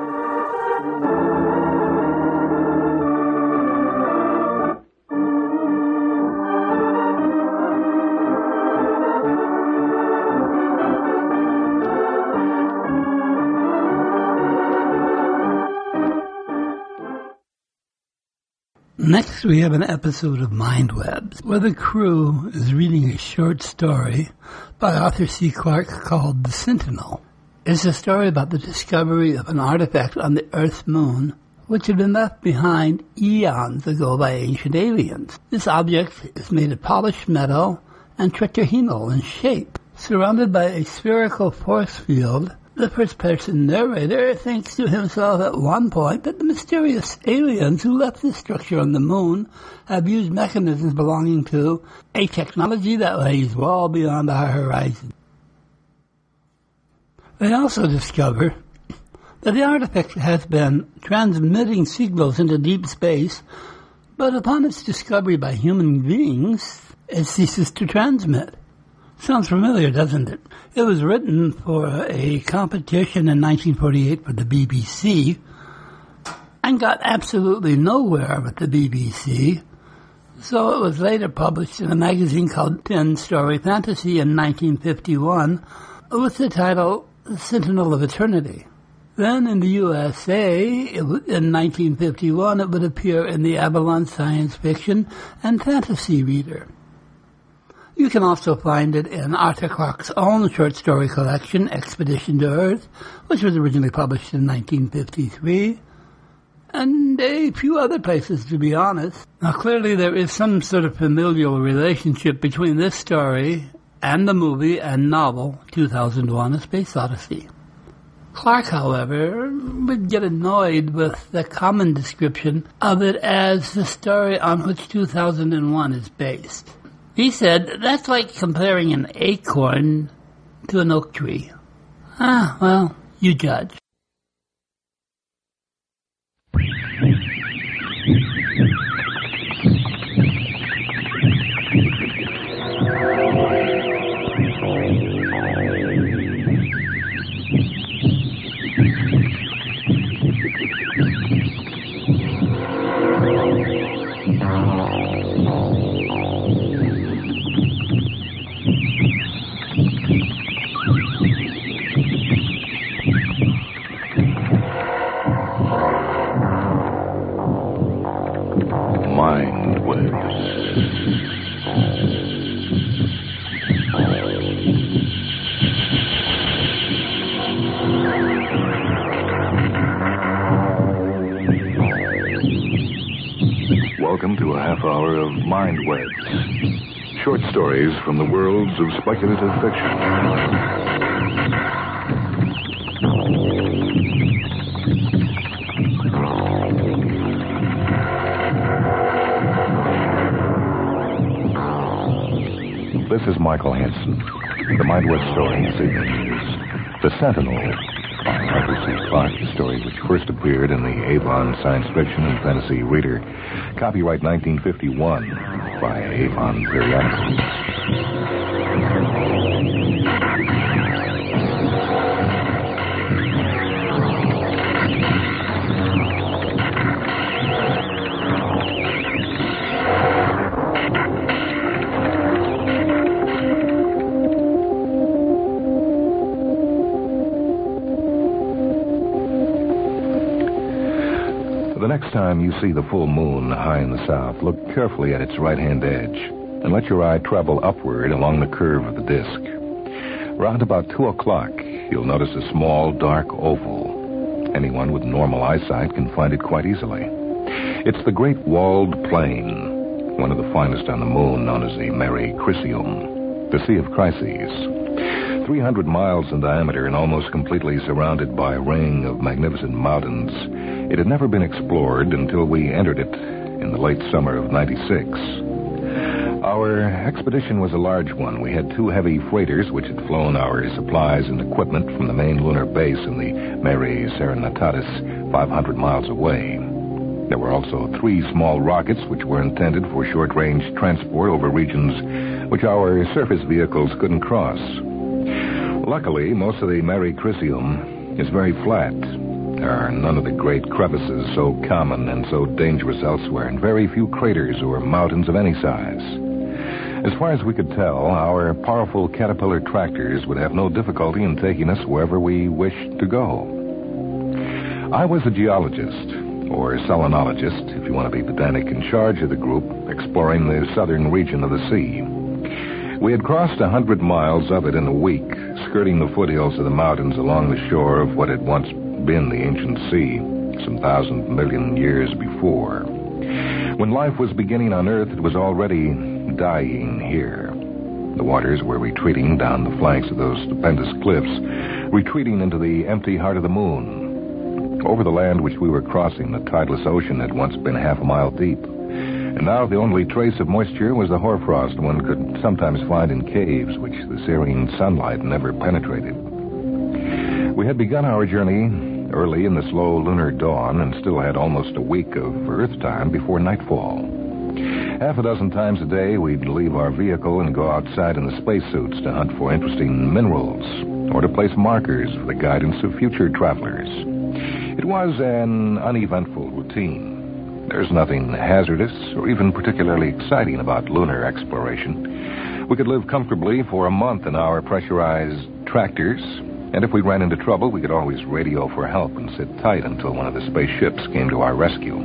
Next, we have an episode of Mind Webs, where the crew is reading a short story by Arthur C. Clarke called The Sentinel. It's a story about the discovery of an artifact on the Earth's moon, which had been left behind eons ago by ancient aliens. This object is made of polished metal and tetrahedral in shape. Surrounded by a spherical force field, the first-person narrator thinks to himself at one point that the mysterious aliens who left this structure on the moon have used mechanisms belonging to a technology that lays well beyond our horizon. They also discover that the artifact has been transmitting signals into deep space, but upon its discovery by human beings, it ceases to transmit. Sounds familiar, doesn't it? It was written for a competition in 1948 for the BBC and got absolutely nowhere with the BBC, so it was later published in a magazine called 10-Story Fantasy in 1951 with the title Sentinel of Eternity. Then in the USA, in 1951, it would appear in the Avalon Science Fiction and Fantasy Reader. You can also find it in Arthur Clarke's own short story collection, Expedition to Earth, which was originally published in 1953, and a few other places, to be honest. Now, clearly there is some sort of familial relationship between this story and the movie and novel 2001: A Space Odyssey. Clarke, however, would get annoyed with the common description of it as the story on which 2001 is based. He said, that's like comparing an acorn to an oak tree. Well, you judge. Mind Webs. Welcome to a half hour of Mind Webs. Short stories from the worlds of speculative fiction. This is Michael Hansen. The Mind Webs story this evening is The Sentinel by Arthur C. Clarke, the story which first appeared in the Avon Science Fiction and Fantasy Reader. Copyright 1951 by Avon Periodicals. The next time you see the full moon high in the south, look carefully at its right-hand edge and let your eye travel upward along the curve of the disk. Round about 2 o'clock, you'll notice a small, dark oval. Anyone with normal eyesight can find it quite easily. It's the Great Walled Plain, one of the finest on the moon, known as the Mare Crisium, the Sea of Chryses. 300 miles in diameter and almost completely surrounded by a ring of magnificent mountains. It had never been explored until we entered it in the late summer of '96. Our expedition was a large one. We had 2 heavy freighters which had flown our supplies and equipment from the main lunar base in the Mare Serenitatis 500 miles away. There were also 3 small rockets which were intended for short-range transport over regions which our surface vehicles couldn't cross. Luckily, most of the Mare Crisium is very flat. There are none of the great crevices so common and so dangerous elsewhere, and very few craters or mountains of any size. As far as we could tell, our powerful Caterpillar tractors would have no difficulty in taking us wherever we wished to go. I was a geologist, or selenologist, if you want to be pedantic, in charge of the group exploring the southern region of the sea. We had crossed 100 miles of it in a week, skirting the foothills of the mountains along the shore of what had once been the ancient sea, some 1,000 million years before. When life was beginning on Earth, it was already dying here. The waters were retreating down the flanks of those stupendous cliffs, retreating into the empty heart of the moon. Over the land which we were crossing, the tideless ocean had once been half a mile deep, and now the only trace of moisture was the hoarfrost one could sometimes find in caves which the serene sunlight never penetrated. We had begun our journey early in the slow lunar dawn and still had almost a week of Earth time before nightfall. Half a dozen times a day, we'd leave our vehicle and go outside in the spacesuits to hunt for interesting minerals or to place markers for the guidance of future travelers. It was an uneventful routine. There's nothing hazardous or even particularly exciting about lunar exploration. We could live comfortably for a month in our pressurized tractors, and if we ran into trouble, we could always radio for help and sit tight until one of the spaceships came to our rescue.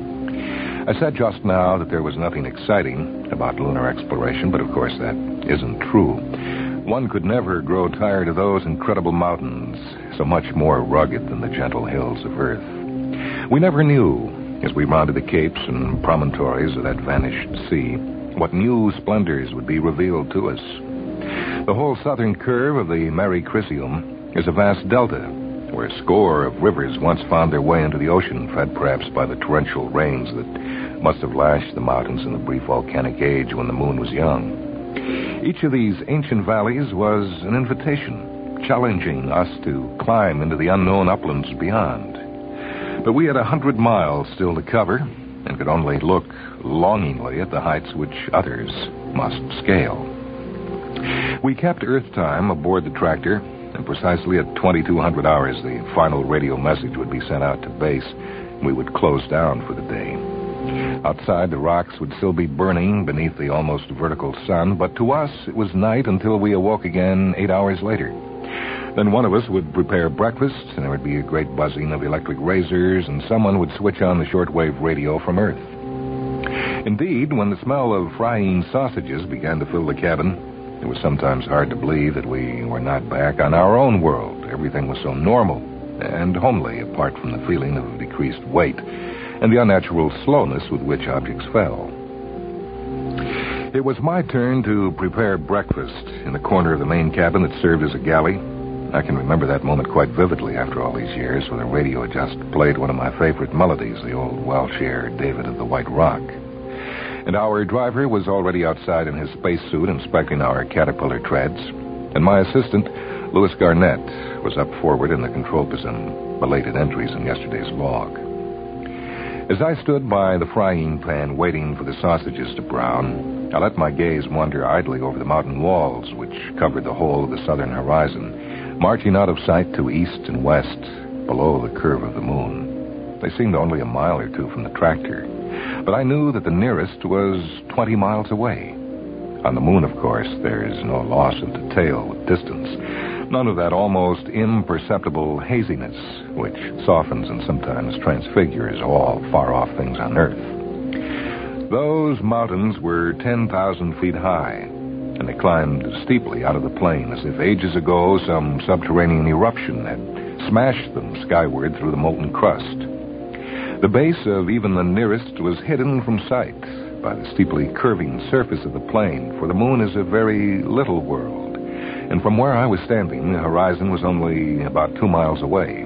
I said just now that there was nothing exciting about lunar exploration, but of course that isn't true. One could never grow tired of those incredible mountains, so much more rugged than the gentle hills of Earth. We never knew, as we rounded the capes and promontories of that vanished sea, what new splendors would be revealed to us. The whole southern curve of the Mare Crisium is a vast delta, where a score of rivers once found their way into the ocean, fed perhaps by the torrential rains that must have lashed the mountains in the brief volcanic age when the moon was young. Each of these ancient valleys was an invitation, challenging us to climb into the unknown uplands beyond. But we had 100 miles still to cover, and could only look longingly at the heights which others must scale. We kept Earth time aboard the tractor, and precisely at 2200 hours, the final radio message would be sent out to base. We would close down for the day. Outside, the rocks would still be burning beneath the almost vertical sun, but to us, it was night until we awoke again 8 hours later. Then one of us would prepare breakfast, and there would be a great buzzing of electric razors, and someone would switch on the shortwave radio from Earth. Indeed, when the smell of frying sausages began to fill the cabin, it was sometimes hard to believe that we were not back on our own world. Everything was so normal and homely, apart from the feeling of decreased weight and the unnatural slowness with which objects fell. It was my turn to prepare breakfast in the corner of the main cabin that served as a galley. I can remember that moment quite vividly after all these years, when the radio had just played one of my favorite melodies, the old Welsh air, David of the White Rock. And our driver was already outside in his spacesuit inspecting our Caterpillar treads, and my assistant, Louis Garnett, was up forward in the control with some belated entries in yesterday's log. As I stood by the frying pan waiting for the sausages to brown, I let my gaze wander idly over the mountain walls which covered the whole of the southern horizon, marching out of sight to east and west below the curve of the moon. They seemed only a mile or two from the tractor, but I knew that the nearest was 20 miles away. On the moon, of course, there is no loss of detail with distance. None of that almost imperceptible haziness which softens and sometimes transfigures all far-off things on Earth. Those mountains were 10,000 feet high, and they climbed steeply out of the plain as if ages ago some subterranean eruption had smashed them skyward through the molten crust. The base of even the nearest was hidden from sight by the steeply curving surface of the plain, for the moon is a very little world, and from where I was standing, the horizon was only about 2 miles away.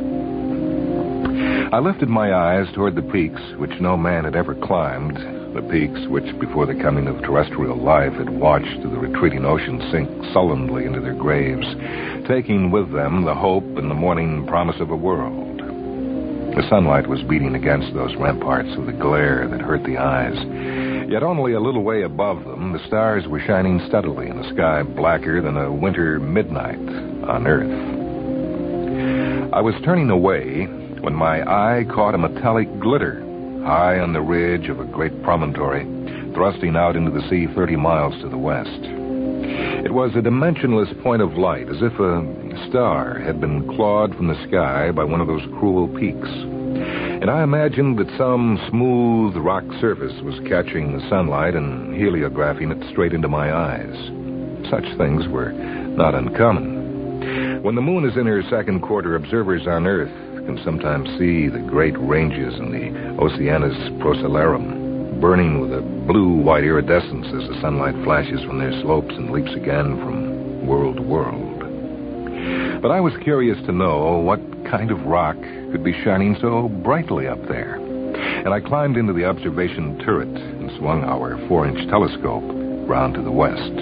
I lifted my eyes toward the peaks which no man had ever climbed, the peaks which, before the coming of terrestrial life, had watched the retreating ocean sink sullenly into their graves, taking with them the hope and the morning promise of a world. The sunlight was beating against those ramparts with a glare that hurt the eyes. Yet only a little way above them, the stars were shining steadily in a sky blacker than a winter midnight on Earth. I was turning away when my eye caught a metallic glitter high on the ridge of a great promontory, thrusting out into the sea 30 miles to the west. It was a dimensionless point of light, as if a star had been clawed from the sky by one of those cruel peaks. And I imagined that some smooth rock surface was catching the sunlight and heliographing it straight into my eyes. Such things were not uncommon. When the moon is in her second quarter, observers on Earth can sometimes see the great ranges in the Oceanus Procellarum burning with a blue-white iridescence as the sunlight flashes from their slopes and leaps again from world to world. But I was curious to know what kind of rock could be shining so brightly up there. And I climbed into the observation turret and swung our 4-inch telescope round to the west.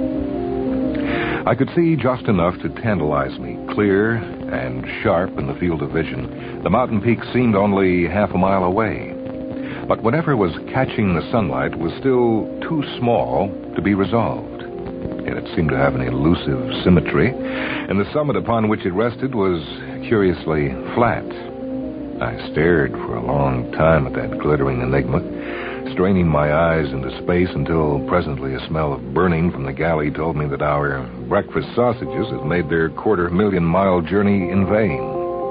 I could see just enough to tantalize me, clear and sharp in the field of vision. The mountain peak seemed only half a mile away. But whatever was catching the sunlight was still too small to be resolved. Yet it seemed to have an elusive symmetry, and the summit upon which it rested was curiously flat. I stared for a long time at that glittering enigma, straining my eyes into space until presently a smell of burning from the galley told me that our breakfast sausages had made their 250,000-mile journey in vain.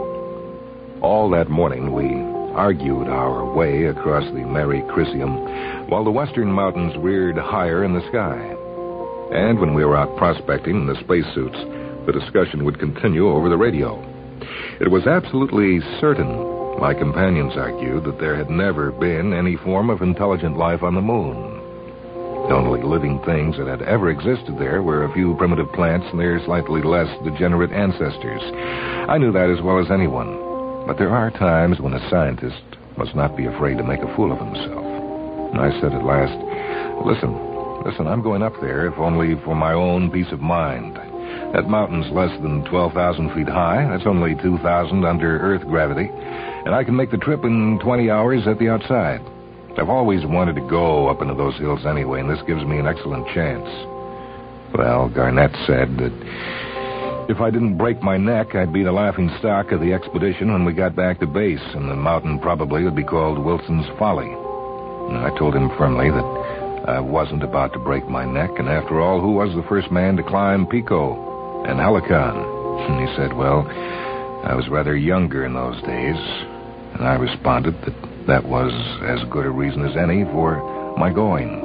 All that morning we argued our way across the Mare Crisium while the western mountains reared higher in the sky. And when we were out prospecting in the spacesuits, the discussion would continue over the radio. It was absolutely certain, my companions argued, that there had never been any form of intelligent life on the moon. The only living things that had ever existed there were a few primitive plants and their slightly less degenerate ancestors. I knew that as well as anyone. But there are times when a scientist must not be afraid to make a fool of himself. And I said at last, Listen, I'm going up there, if only for my own peace of mind. That mountain's less than 12,000 feet high. That's only 2,000 under Earth gravity. And I can make the trip in 20 hours at the outside. I've always wanted to go up into those hills anyway, and this gives me an excellent chance. Well, Garnett said that if I didn't break my neck, I'd be the laughing stock of the expedition when we got back to base, and the mountain probably would be called Wilson's Folly. And I told him firmly that I wasn't about to break my neck, and after all, who was the first man to climb Pico and Helicon? And he said, well, I was rather younger in those days, and I responded that was as good a reason as any for my going.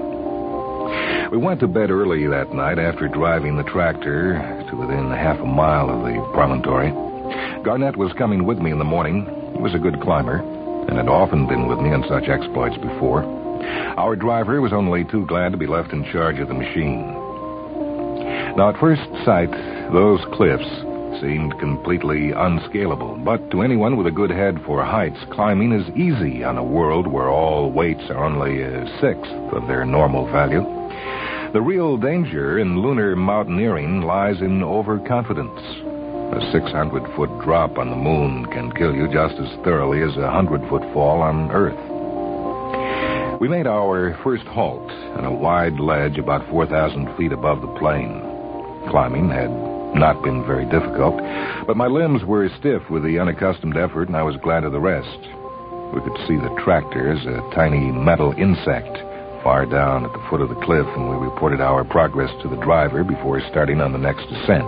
We went to bed early that night after driving the tractor to within half a mile of the promontory. Garnett was coming with me in the morning. He was a good climber and had often been with me on such exploits before. Our driver was only too glad to be left in charge of the machine. Now, at first sight, those cliffs seemed completely unscalable, but to anyone with a good head for heights, climbing is easy on a world where all weights are only a sixth of their normal value. The real danger in lunar mountaineering lies in overconfidence. A 600-foot drop on the moon can kill you just as thoroughly as a 100-foot fall on Earth. We made our first halt on a wide ledge about 4,000 feet above the plain. Climbing had not been very difficult, but my limbs were stiff with the unaccustomed effort, and I was glad of the rest. We could see the tractor as a tiny metal insect far down at the foot of the cliff, and we reported our progress to the driver before starting on the next descent.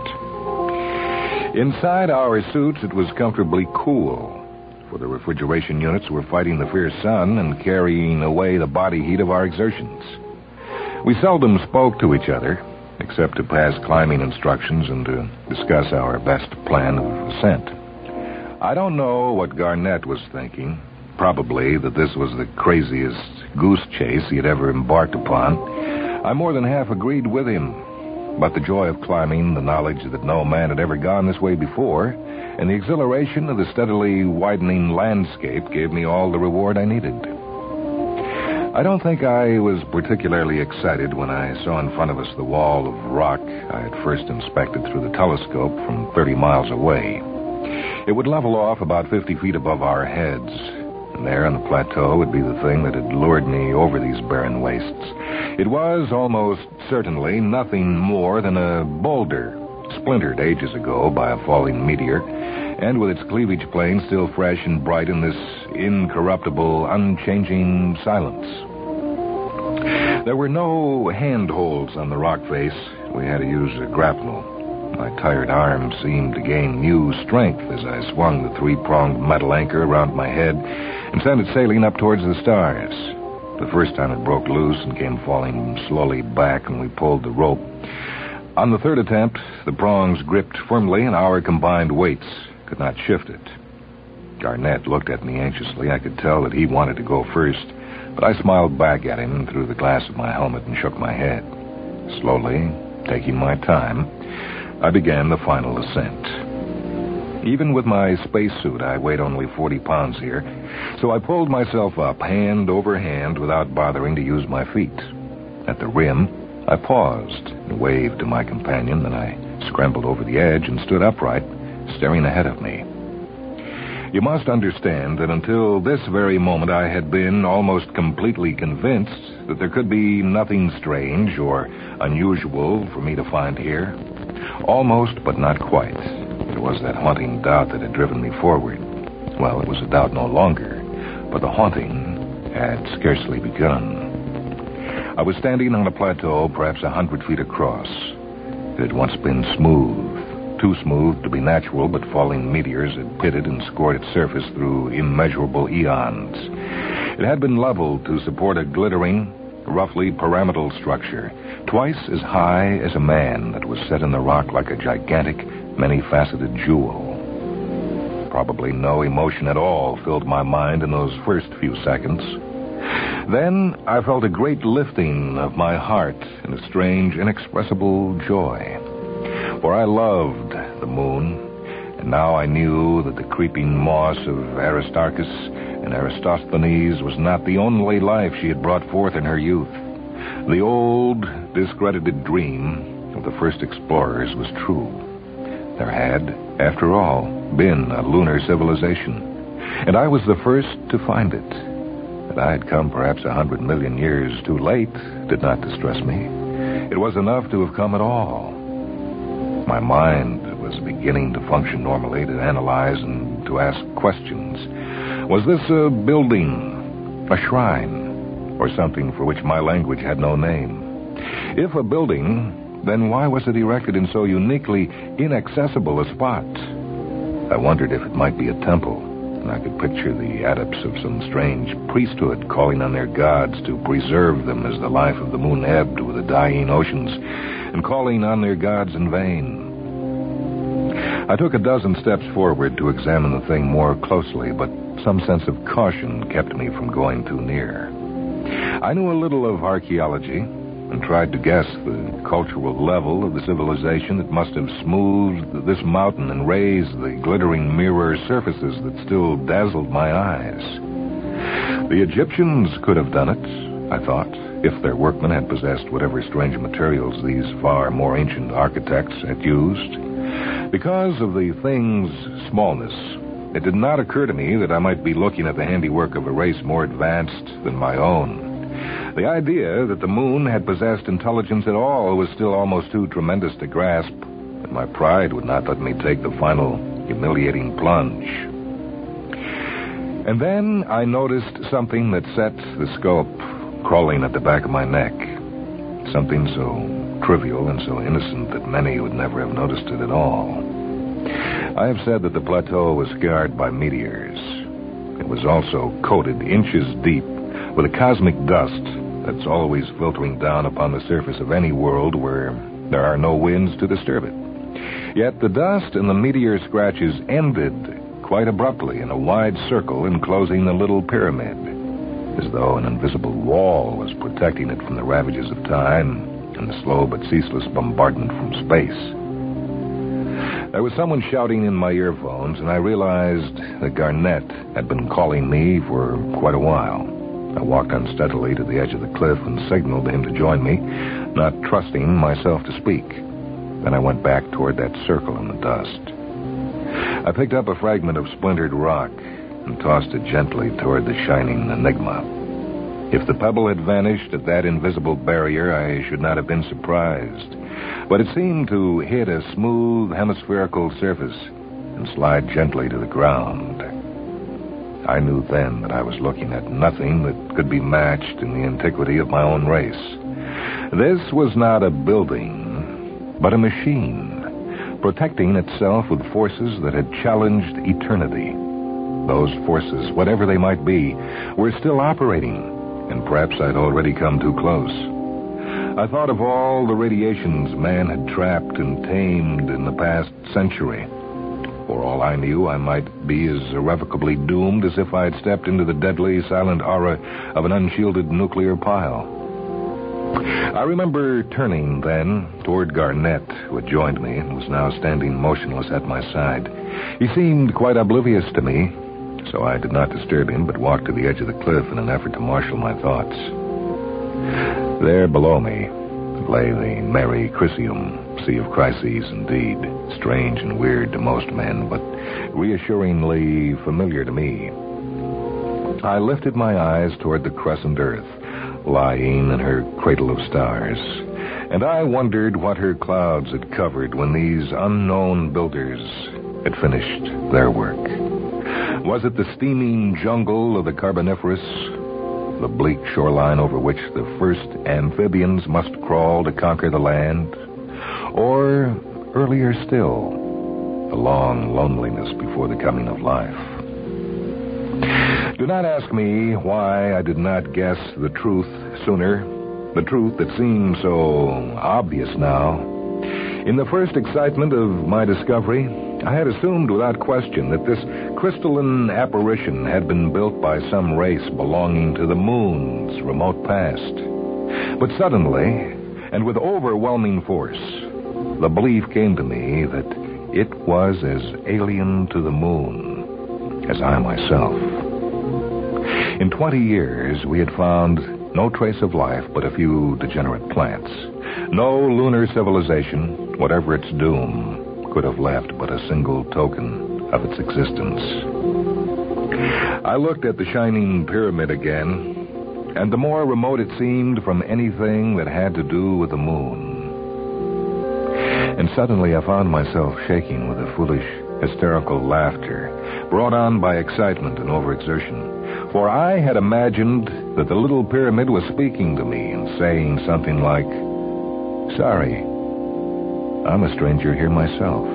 Inside our suits, it was comfortably cool, for the refrigeration units were fighting the fierce sun and carrying away the body heat of our exertions. We seldom spoke to each other, except to pass climbing instructions and to discuss our best plan of ascent. I don't know what Garnett was thinking. Probably that this was the craziest goose chase he had ever embarked upon. I more than half agreed with him. But the joy of climbing, the knowledge that no man had ever gone this way before, and the exhilaration of the steadily widening landscape gave me all the reward I needed. I don't think I was particularly excited when I saw in front of us the wall of rock I had first inspected through the telescope from 30 miles away. It would level off about 50 feet above our heads, And there on the plateau would be the thing that had lured me over these barren wastes. It was almost certainly nothing more than a boulder, splintered ages ago by a falling meteor, and with its cleavage plane still fresh and bright in this incorruptible, unchanging silence. There were no handholds on the rock face. We had to use a grapnel. My tired arms seemed to gain new strength as I swung the three-pronged metal anchor around my head and sent it sailing up towards the stars. The first time it broke loose and came falling slowly back, and we pulled the rope. On the third attempt, the prongs gripped firmly, and our combined weights could not shift it. Garnett looked at me anxiously. I could tell that he wanted to go first, but I smiled back at him through the glass of my helmet and shook my head. Slowly, taking my time, I began the final ascent. Even with my spacesuit, I weighed only 40 pounds here, so I pulled myself up hand over hand without bothering to use my feet. At the rim, I paused and waved to my companion, then I scrambled over the edge and stood upright, staring ahead of me. You must understand that until this very moment I had been almost completely convinced that there could be nothing strange or unusual for me to find here. Almost, but not quite. It was that haunting doubt that had driven me forward. Well, it was a doubt no longer, but the haunting had scarcely begun. I was standing on a plateau perhaps 100 feet across. It had once been smooth, too smooth to be natural, but falling meteors had pitted and scored its surface through immeasurable eons. It had been leveled to support a glittering, roughly pyramidal structure, twice as high as a man, that was set in the rock like a gigantic, many-faceted jewel. Probably no emotion at all filled my mind in those first few seconds. Then I felt a great lifting of my heart and a strange, inexpressible joy. For I loved the moon, and now I knew that the creeping moss of Aristarchus and Aristophanes was not the only life she had brought forth in her youth. The old, discredited dream of the first explorers was true. There had, after all, been a lunar civilization, and I was the first to find it. That I had come perhaps 100 million years too late did not distress me. It was enough to have come at all. My mind was beginning to function normally, to analyze and to ask questions. Was this a building, a shrine, or something for which my language had no name? If a building, then why was it erected in so uniquely inaccessible a spot? I wondered if it might be a temple, and I could picture the adepts of some strange priesthood calling on their gods to preserve them as the life of the moon ebbed with the dying oceans, and calling on their gods in vain. I took a dozen steps forward to examine the thing more closely, but some sense of caution kept me from going too near. I knew a little of archaeology and tried to guess the cultural level of the civilization that must have smoothed this mountain and raised the glittering mirror surfaces that still dazzled my eyes. The Egyptians could have done it, I thought, if their workmen had possessed whatever strange materials these far more ancient architects had used. Because of the thing's smallness, it did not occur to me that I might be looking at the handiwork of a race more advanced than my own. The idea that the moon had possessed intelligence at all was still almost too tremendous to grasp, and my pride would not let me take the final humiliating plunge. And then I noticed something that set the scope crawling at the back of my neck. Something so trivial and so innocent that many would never have noticed it at all. I have said that the plateau was scarred by meteors. It was also coated inches deep with a cosmic dust that's always filtering down upon the surface of any world where there are no winds to disturb it. Yet the dust and the meteor scratches ended quite abruptly in a wide circle enclosing the little pyramid, as though an invisible wall was protecting it from the ravages of time and the slow but ceaseless bombardment from space. There was someone shouting in my earphones, and I realized that Garnett had been calling me for quite a while. I walked unsteadily to the edge of the cliff and signaled to him to join me, not trusting myself to speak. Then I went back toward that circle in the dust. I picked up a fragment of splintered rock. and tossed it gently toward the shining enigma. If the pebble had vanished at that invisible barrier, I should not have been surprised. But it seemed to hit a smooth hemispherical surface and slide gently to the ground. I knew then that I was looking at nothing that could be matched in the antiquity of my own race. This was not a building, but a machine, protecting itself with forces that had challenged eternity. Those forces, whatever they might be, were still operating, and perhaps I'd already come too close. I thought of all the radiations man had trapped and tamed in the past century. For all I knew, I might be as irrevocably doomed as if I had stepped into the deadly, silent aura of an unshielded nuclear pile. I remember turning then toward Garnett, who had joined me and was now standing motionless at my side. He seemed quite oblivious to me, so I did not disturb him, but walked to the edge of the cliff in an effort to marshal my thoughts. There below me lay the Mare Crisium, Sea of Crises indeed, strange and weird to most men, but reassuringly familiar to me. I lifted my eyes toward the crescent Earth, lying in her cradle of stars, and I wondered what her clouds had covered when these unknown builders had finished their work. Was it the steaming jungle of the Carboniferous, the bleak shoreline over which the first amphibians must crawl to conquer the land? Or, earlier still, the long loneliness before the coming of life? Do not ask me why I did not guess the truth sooner, the truth that seems so obvious now. In the first excitement of my discovery, I had assumed without question that this crystalline apparition had been built by some race belonging to the moon's remote past. But suddenly, and with overwhelming force, the belief came to me that it was as alien to the moon as I myself. In 20 years, we had found no trace of life but a few degenerate plants. No lunar civilization, whatever its doom, could have left but a single token of its existence. I looked at the shining pyramid again, and the more remote it seemed from anything that had to do with the moon. And suddenly I found myself shaking with a foolish, hysterical laughter, brought on by excitement and overexertion. For I had imagined that the little pyramid was speaking to me and saying something like, "Sorry, I'm a stranger here myself."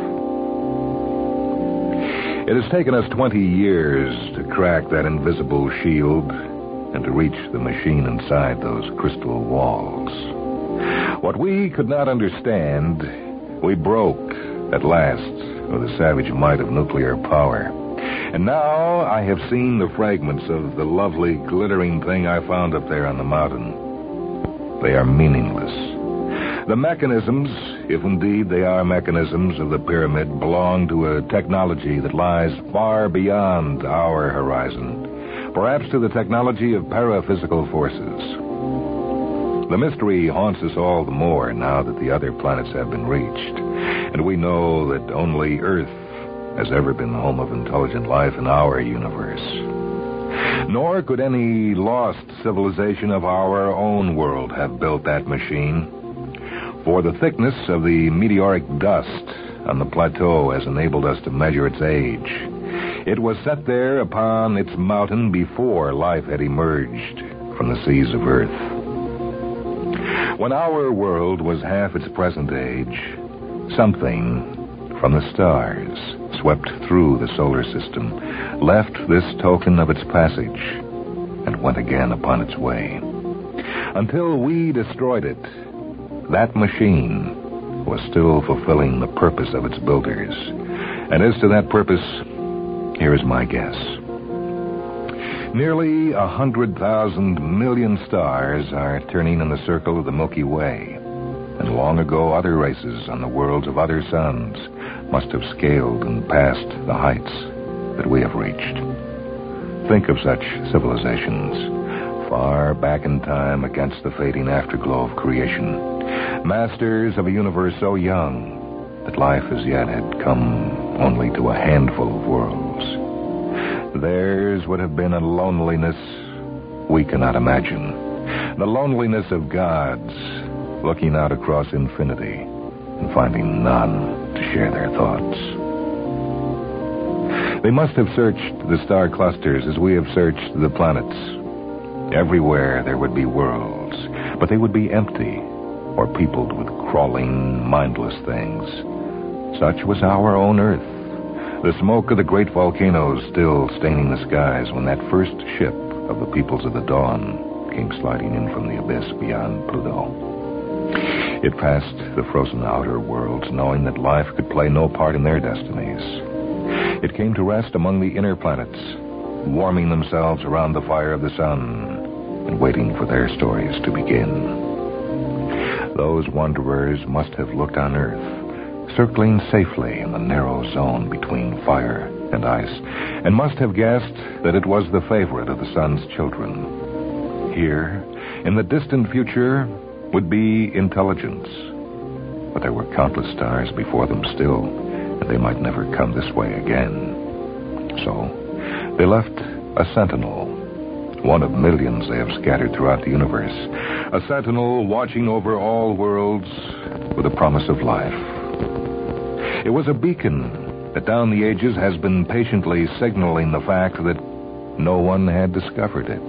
It has taken us 20 years to crack that invisible shield and to reach the machine inside those crystal walls. What we could not understand, we broke at last with the savage might of nuclear power. And now I have seen the fragments of the lovely, glittering thing I found up there on the mountain. They are meaningless. The mechanisms, if indeed they are mechanisms of the pyramid, belong to a technology that lies far beyond our horizon, perhaps to the technology of paraphysical forces. The mystery haunts us all the more now that the other planets have been reached, and we know that only Earth has ever been the home of intelligent life in our universe. Nor could any lost civilization of our own world have built that machine, for the thickness of the meteoric dust on the plateau has enabled us to measure its age. It was set there upon its mountain before life had emerged from the seas of Earth. When our world was half its present age, something from the stars swept through the solar system, left this token of its passage, and went again upon its way. Until we destroyed it, that machine was still fulfilling the purpose of its builders. And as to that purpose, here is my guess. Nearly 100,000 million stars are turning in the circle of the Milky Way, and long ago other races on the worlds of other suns must have scaled and passed the heights that we have reached. Think of such civilizations, far back in time against the fading afterglow of creation, masters of a universe so young that life as yet had come only to a handful of worlds. Theirs would have been a loneliness we cannot imagine. The loneliness of gods looking out across infinity and finding none to share their thoughts. They must have searched the star clusters as we have searched the planets. Everywhere there would be worlds, but they would be empty or peopled with crawling, mindless things. Such was our own Earth. The smoke of the great volcanoes still staining the skies when that first ship of the peoples of the dawn came sliding in from the abyss beyond Pluto. It passed the frozen outer worlds, knowing that life could play no part in their destinies. It came to rest among the inner planets, warming themselves around the fire of the sun and waiting for their stories to begin. Those wanderers must have looked on Earth, circling safely in the narrow zone between fire and ice, and must have guessed that it was the favorite of the sun's children. Here, in the distant future, would be intelligence. But there were countless stars before them still, and they might never come this way again. So, they left a sentinel, one of millions they have scattered throughout the universe, a sentinel watching over all worlds with a promise of life. It was a beacon that down the ages has been patiently signaling the fact that no one had discovered it.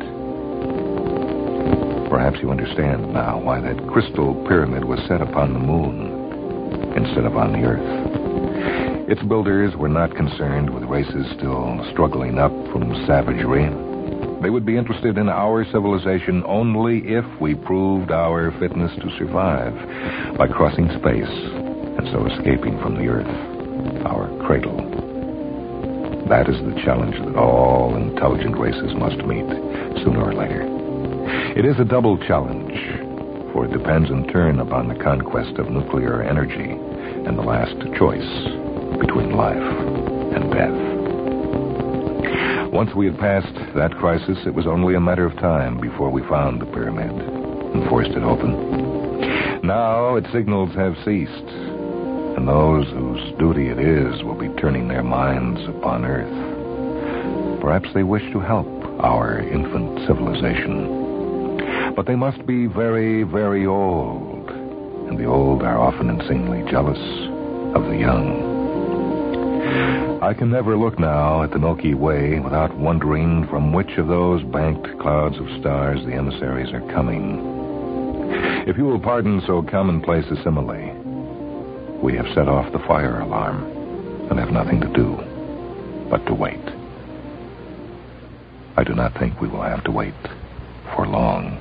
Perhaps you understand now why that crystal pyramid was set upon the moon instead of on the Earth. Its builders were not concerned with races still struggling up from savagery. They would be interested in our civilization only if we proved our fitness to survive by crossing space and so escaping from the Earth, our cradle. That is the challenge that all intelligent races must meet sooner or later. It is a double challenge, for it depends in turn upon the conquest of nuclear energy and the last choice between life and death. Once we had passed that crisis, it was only a matter of time before we found the pyramid and forced it open. Now its signals have ceased, and those whose duty it is will be turning their minds upon Earth. Perhaps they wish to help our infant civilization. But they must be very, very old, and the old are often insanely jealous of the young. I can never look now at the Milky Way without wondering from which of those banked clouds of stars the emissaries are coming. If you will pardon so commonplace a simile, we have set off the fire alarm and have nothing to do but to wait. I do not think we will have to wait for long.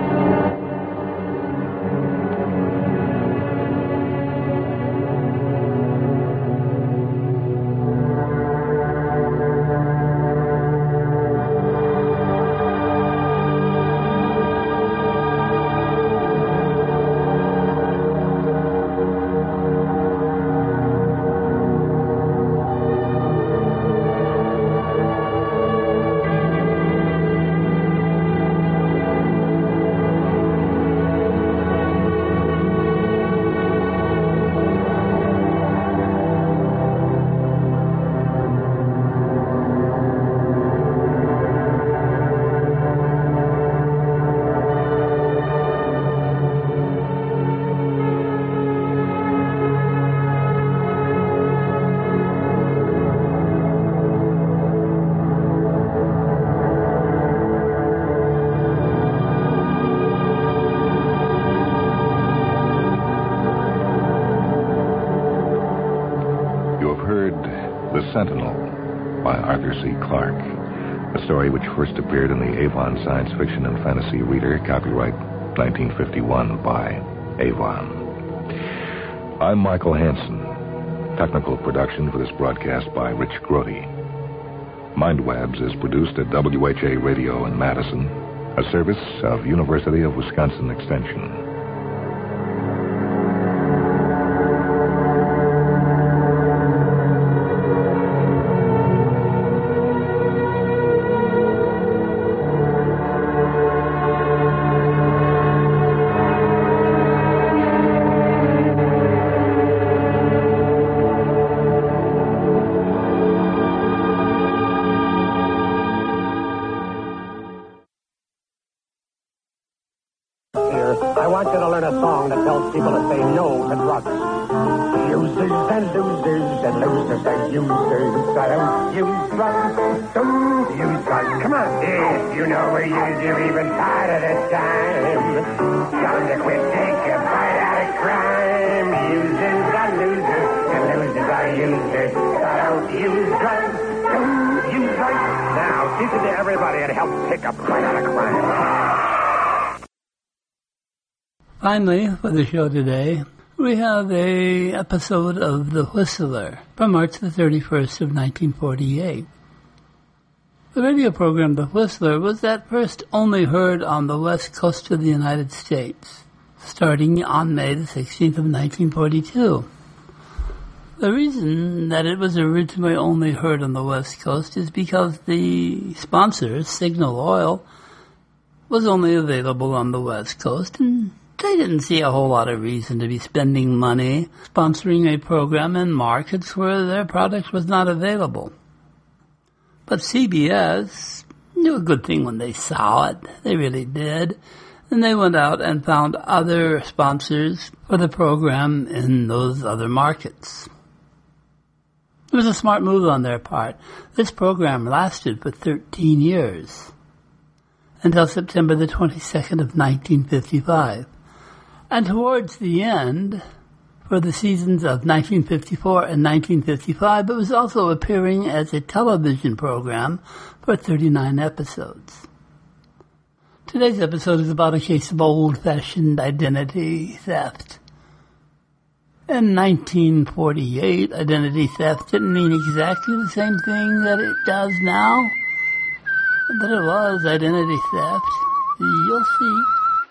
Sentinel by Arthur C. Clarke, a story which first appeared in the Avon Science Fiction and Fantasy Reader, copyright 1951 by Avon. I'm Michael Hansen. Technical production for this broadcast by Rich Grote. Mindwebs is produced at WHA Radio in Madison, a service of University of Wisconsin Extension. Here, I want you to learn a song that tells people to say no to drugs. Users and losers and losers and users. I don't use drugs. Don't use drugs. Come on. If you know a user even part of the time, tell them to quit, take a bite out of crime. Users and losers and losers are users. I don't use drugs. Don't use drugs. Now, teach it to everybody and help pick a bite out of crime. Finally, for the show today, we have a episode of The Whistler from March the 31st of 1948. The radio program The Whistler was at first only heard on the west coast of the United States, starting on May the 16th of 1942. The reason that it was originally only heard on the west coast is because the sponsor, Signal Oil, was only available on the west coast, and they didn't see a whole lot of reason to be spending money sponsoring a program in markets where their product was not available. But CBS knew a good thing when they saw it. They really did. And they went out and found other sponsors for the program in those other markets. It was a smart move on their part. This program lasted for 13 years, until September the 22nd of 1955. And towards the end, for the seasons of 1954 and 1955, it was also appearing as a television program for 39 episodes. Today's episode is about a case of old-fashioned identity theft. In 1948, identity theft didn't mean exactly the same thing that it does now, but it was identity theft. You'll see.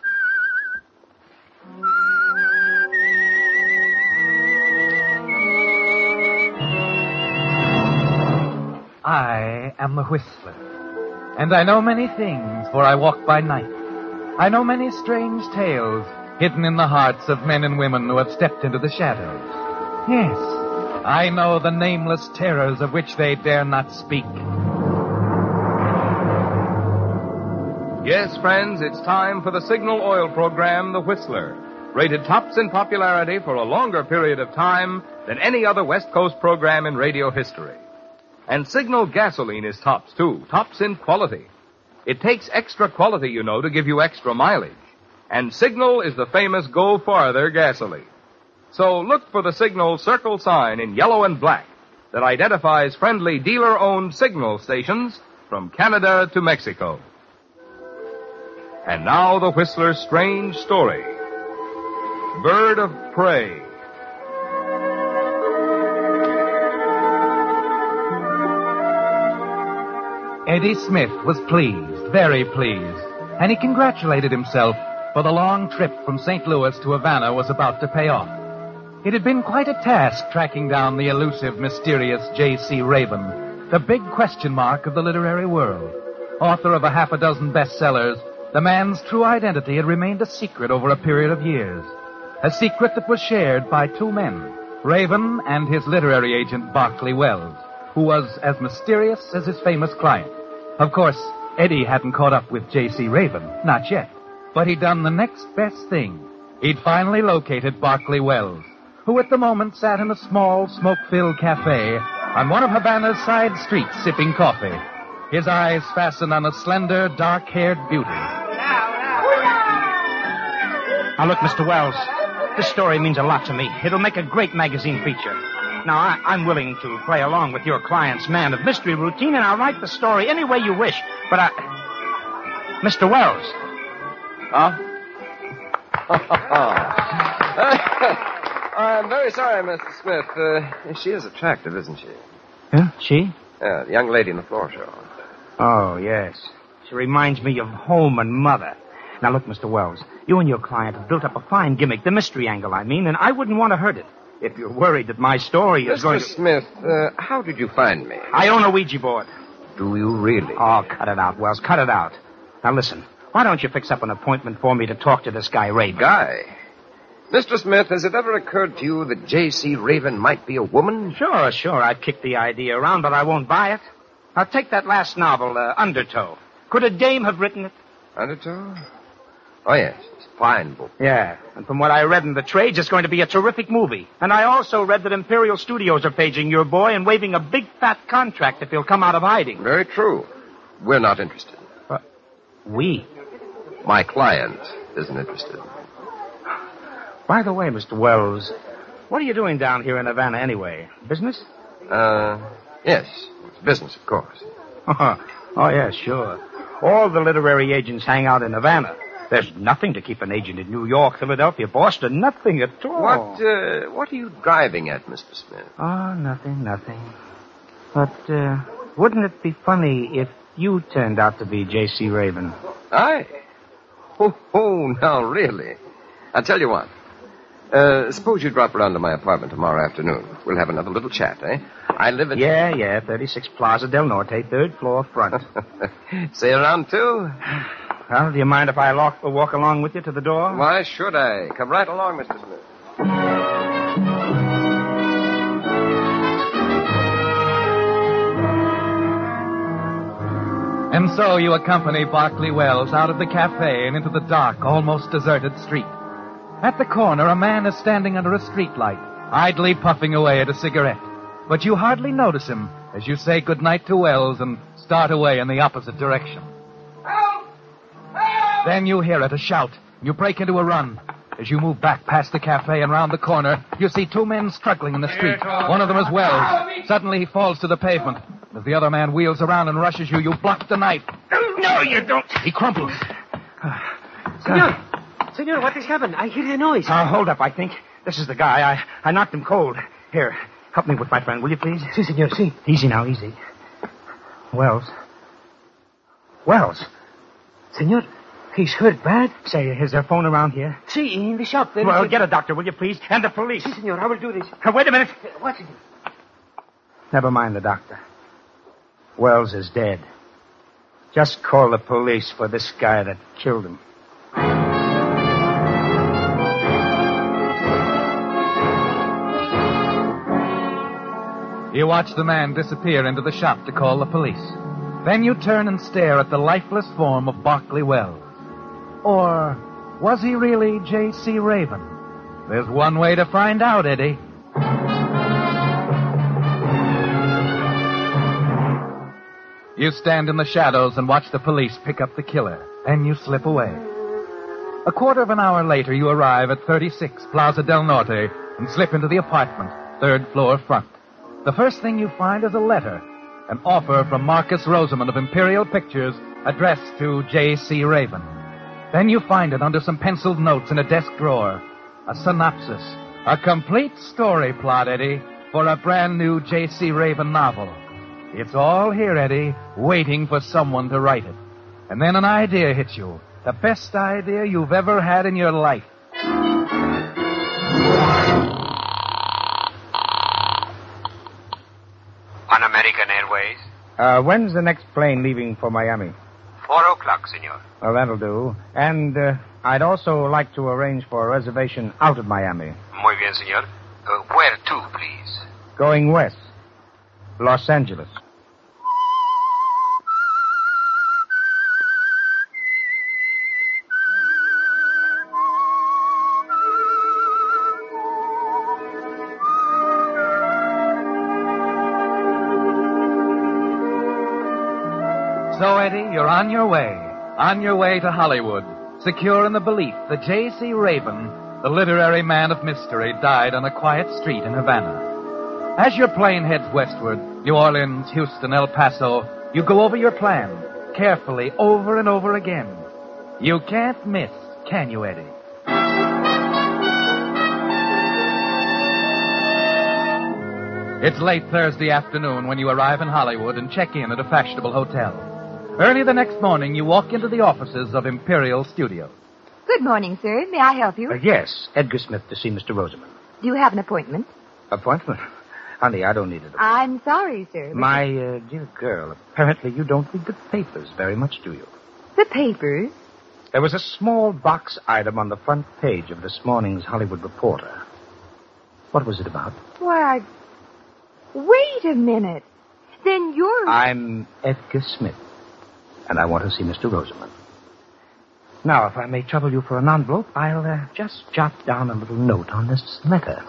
I am the Whistler, and I know many things, for I walk by night. I know many strange tales hidden in the hearts of men and women who have stepped into the shadows. Yes, I know the nameless terrors of which they dare not speak. Yes, friends, it's time for the Signal Oil program, The Whistler, rated tops in popularity for a longer period of time than any other West Coast program in radio history. And Signal gasoline is tops, too. Tops in quality. It takes extra quality, you know, to give you extra mileage. And Signal is the famous Go Farther gasoline. So look for the Signal circle sign in yellow and black that identifies friendly dealer-owned Signal stations from Canada to Mexico. And now the Whistler's strange story. Bird of Prey. Eddie Smith was pleased, very pleased, and he congratulated himself, for the long trip from St. Louis to Havana was about to pay off. It had been quite a task tracking down the elusive, mysterious J.C. Raven, the big question mark of the literary world. Author of a half a dozen bestsellers, the man's true identity had remained a secret over a period of years. A secret that was shared by two men, Raven and his literary agent, Barclay Wells, who was as mysterious as his famous client. Of course, Eddie hadn't caught up with J.C. Raven, not yet. But he'd done the next best thing. He'd finally located Barclay Wells, who at the moment sat in a small, smoke-filled cafe on one of Havana's side streets sipping coffee, his eyes fastened on a slender, dark-haired beauty. Now, look, Mr. Wells, this story means a lot to me. It'll make a great magazine feature. Now, I'm willing to play along with your client's man of mystery routine, and I'll write the story any way you wish. But Mr. Wells. Huh? I'm very sorry, Mr. Smith. She is attractive, isn't she? Huh? She? Yeah, the young lady in the floor show. Oh, yes. She reminds me of home and mother. Now, look, Mr. Wells, you and your client have built up a fine gimmick, the mystery angle, I mean, and I wouldn't want to hurt it. If you're worried that my story is going to... Mr. Smith, how did you find me? I own a Ouija board. Do you really? Oh, cut it out, Wells, cut it out. Now, listen, why don't you fix up an appointment for me to talk to this guy, Raven? Guy? Mr. Smith, has it ever occurred to you that J.C. Raven might be a woman? Sure. I've kicked the idea around, but I won't buy it. Now, take that last novel, Undertow. Could a dame have written it? Undertow? Oh, yes. It's a fine book. Yeah, and from what I read in the trades, it's going to be a terrific movie. And I also read that Imperial Studios are paging your boy and waiving a big fat contract if he'll come out of hiding. Very true. We're not interested. We? My client isn't interested. By the way, Mr. Wells, what are you doing down here in Havana anyway? Business? Yes. It's business, of course. Oh, yeah, sure. All the literary agents hang out in Havana. There's nothing to keep an agent in New York, Philadelphia, Boston. Nothing at all. What are you driving at, Mr. Smith? Oh, nothing. But, wouldn't it be funny if you turned out to be J.C. Raven? I? Oh, now, really? I'll tell you what. Suppose you drop around to my apartment tomorrow afternoon. We'll have another little chat, eh? I live at... Yeah, 36 Plaza del Norte, third floor front. Say around, too? Well, do you mind if I walk along with you to the door? Why should I? Come right along, Mr. Smith. And so you accompany Barclay Wells out of the cafe and into the dark, almost deserted street. At the corner, a man is standing under a streetlight, idly puffing away at a cigarette. But you hardly notice him as you say goodnight to Wells and start away in the opposite direction. Help! Help! Then you hear it, a shout. You break into a run. As you move back past the cafe and round the corner, you see two men struggling in the street. One of them is Wells. Suddenly he falls to the pavement. As the other man wheels around and rushes you, you block the knife. No, you don't. He crumples. Senor, what has happened? I hear the noise. Hold up, I think. This is the guy. I knocked him cold. Here, help me with my friend, will you, please? Si, senor, si. Easy now, easy. Wells. Senor, he's hurt bad. Say, is there a phone around here? Si, in the shop. Well, get a doctor, will you, please? And the police. Si, senor, I will do this. Wait a minute. What, senor? Never mind the doctor. Wells is dead. Just call the police for this guy that killed him. You watch the man disappear into the shop to call the police. Then you turn and stare at the lifeless form of Barclay Wells. Or was he really J.C. Raven? There's one way to find out, Eddie. You stand in the shadows and watch the police pick up the killer. Then you slip away. A quarter of an hour later, you arrive at 36 Plaza del Norte and slip into the apartment, third floor front. The first thing you find is a letter, an offer from Marcus Rosamond of Imperial Pictures addressed to J.C. Raven. Then you find it under some penciled notes in a desk drawer. A synopsis, a complete story plot, Eddie, for a brand new J.C. Raven novel. It's all here, Eddie, waiting for someone to write it. And then an idea hits you, the best idea you've ever had in your life. On American Airways? When's the next plane leaving for Miami? 4 o'clock, senor. Well, that'll do. And I'd also like to arrange for a reservation out of Miami. Muy bien, senor. Where to, please? Going west. Los Angeles. So, Eddie, you're on your way to Hollywood, secure in the belief that J.C. Raven, the literary man of mystery, died on a quiet street in Havana. As your plane heads westward, New Orleans, Houston, El Paso, you go over your plan, carefully, over and over again. You can't miss, can you, Eddie? It's late Thursday afternoon when you arrive in Hollywood and check in at a fashionable hotel. Early the next morning, you walk into the offices of Imperial Studios. Good morning, sir. May I help you? Yes, Edgar Smith to see Mr. Rosamond. Do you have an appointment? Appointment? Honey, I don't need it. I'm sorry, sir. My dear girl, apparently you don't read the papers very much, do you? The papers? There was a small box item on the front page of this morning's Hollywood Reporter. What was it about? Why, wait a minute. Then you're... I'm Edgar Smith, and I want to see Mr. Rosamond. Now, if I may trouble you for an envelope, I'll just jot down a little note on this letter.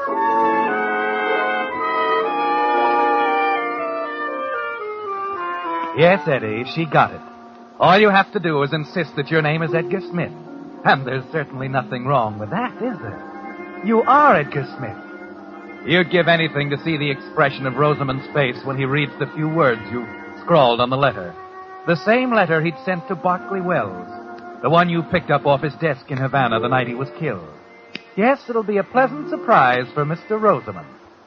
Yes, Eddie, she got it. All you have to do is insist that your name is Edgar Smith. And there's certainly nothing wrong with that, is there? You are Edgar Smith. You'd give anything to see the expression of Rosamond's face when he reads the few words you scrawled on the letter. The same letter he'd sent to Barclay Wells, the one you picked up off his desk in Havana the night he was killed. Yes, it'll be a pleasant surprise for Mr. Rosamond.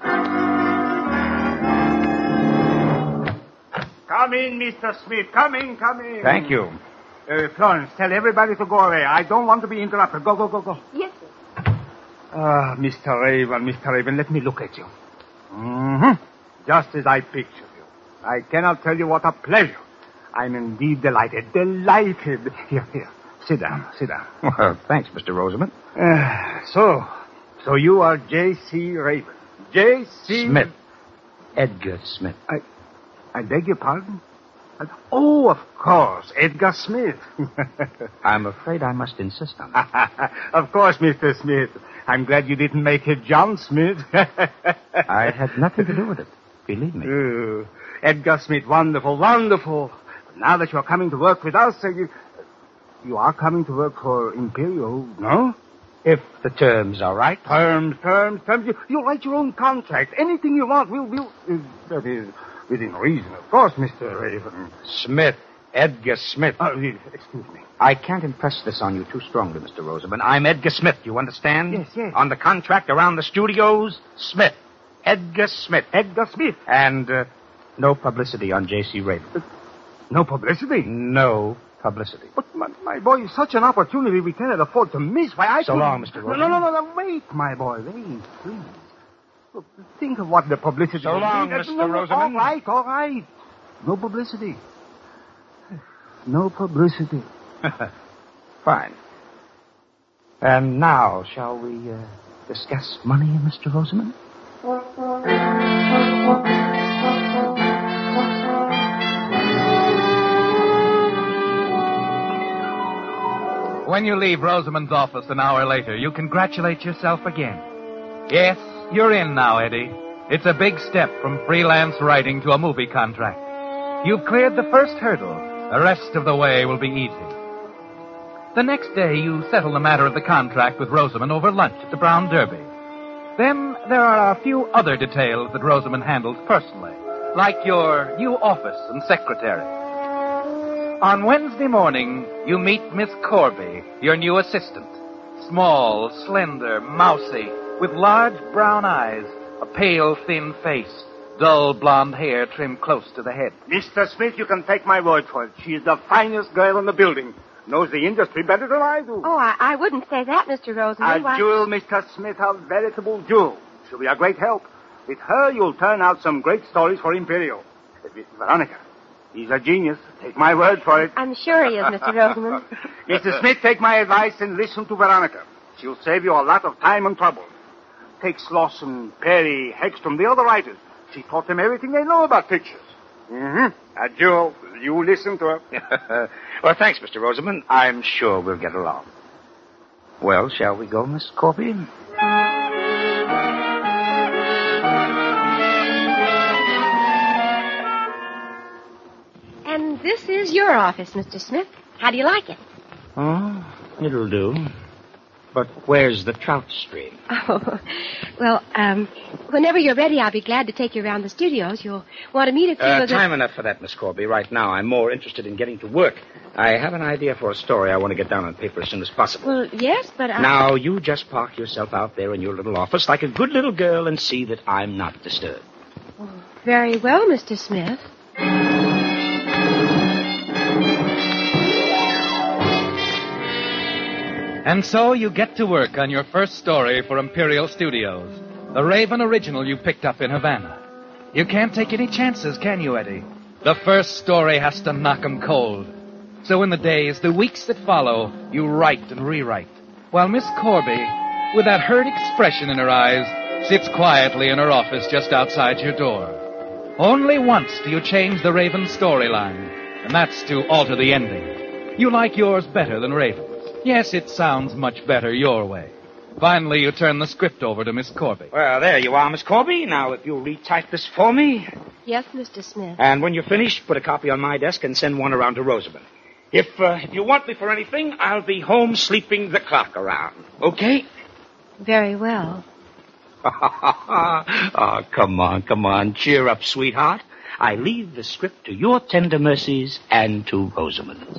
Come in, Mr. Smith. Come in, come in. Thank you. Florence, tell everybody to go away. I don't want to be interrupted. Go, go, go, go. Yes, sir. Mr. Raven, let me look at you. Mm-hmm. Just as I pictured you. I cannot tell you what a pleasure. I'm indeed delighted. Delighted. Here. Sit down. Well, thanks, Mr. Rosamond. So you are J.C. Raven. J.C. Smith. Edgar Smith. I beg your pardon? Oh, of course, Edgar Smith. I'm afraid I must insist on that. Of course, Mr. Smith. I'm glad you didn't make it John Smith. I had nothing to do with it, believe me. Edgar Smith, wonderful, wonderful. Now that you're coming to work with us, you are coming to work for Imperial, no? If the terms are right. Terms. You write your own contract. Anything you want, we'll that is, within reason, of course, Mr. Raven. Smith. Edgar Smith. Excuse me. I can't impress this on you too strongly, Mr. Rosamond. I'm Edgar Smith, you understand? Yes. On the contract around the studios, Smith. Edgar Smith. Edgar Smith. And no publicity on J.C. Raven. No publicity? No publicity. But, my boy, such an opportunity we cannot afford to miss. Why, So long, Mr. Rosamond. No, wait, my boy, wait, please. Look, think of what the publicity So long, Mr. Rosamond. All right. No publicity. No publicity. Fine. And now, shall we discuss money, Mr. Rosamond? When you leave Rosamond's office an hour later, you congratulate yourself again. Yes, you're in now, Eddie. It's a big step from freelance writing to a movie contract. You've cleared the first hurdle. The rest of the way will be easy. The next day, you settle the matter of the contract with Rosamond over lunch at the Brown Derby. Then there are a few other details that Rosamond handles personally, like your new office and secretary. On Wednesday morning, you meet Miss Corby, your new assistant. Small, slender, mousy, with large brown eyes, a pale, thin face, dull blonde hair trimmed close to the head. Mr. Smith, you can take my word for it. She is the finest girl in the building. Knows the industry better than I do. Oh, I wouldn't say that, Mr. Rosamond. A jewel, Mr. Smith, a veritable jewel. She'll be a great help. With her, you'll turn out some great stories for Imperial. Veronica, he's a genius. Take my word for it. I'm sure he is, Mr. Rosamond. Mr. Smith, take my advice and listen to Veronica. She'll save you a lot of time and trouble. Take Slauson, Perry, Hegstrom, the other writers. She taught them everything they know about pictures. Mm-hmm. A jewel. You listen to her. Well, thanks, Mr. Rosamond. I'm sure we'll get along. Well, shall we go, Miss Corby? And this is your office, Mr. Smith. How do you like it? Oh, it'll do. But where's the trout stream? Oh, well, whenever you're ready, I'll be glad to take you around the studios. You'll want to meet a few of the... Time enough for that, Miss Corby. Right now, I'm more interested in getting to work. I have an idea for a story I want to get down on paper as soon as possible. Well, yes, but Now, you just park yourself out there in your little office like a good little girl and see that I'm not disturbed. Oh, very well, Mr. Smith. And so you get to work on your first story for Imperial Studios, the Raven original you picked up in Havana. You can't take any chances, can you, Eddie? The first story has to knock 'em cold. So in the days, the weeks that follow, you write and rewrite, while Miss Corby, with that hurt expression in her eyes, sits quietly in her office just outside your door. Only once do you change the Raven storyline, and that's to alter the ending. You like yours better than Raven's. Yes, it sounds much better your way. Finally, you turn the script over to Miss Corby. Well, there you are, Miss Corby. Now, if you'll retype this for me. Yes, Mr. Smith. And when you're finished, put a copy on my desk and send one around to Rosamond. If you want me for anything, I'll be home sleeping the clock around. Okay? Very well. Oh, come on. Cheer up, sweetheart. I leave the script to your tender mercies and to Rosamond's.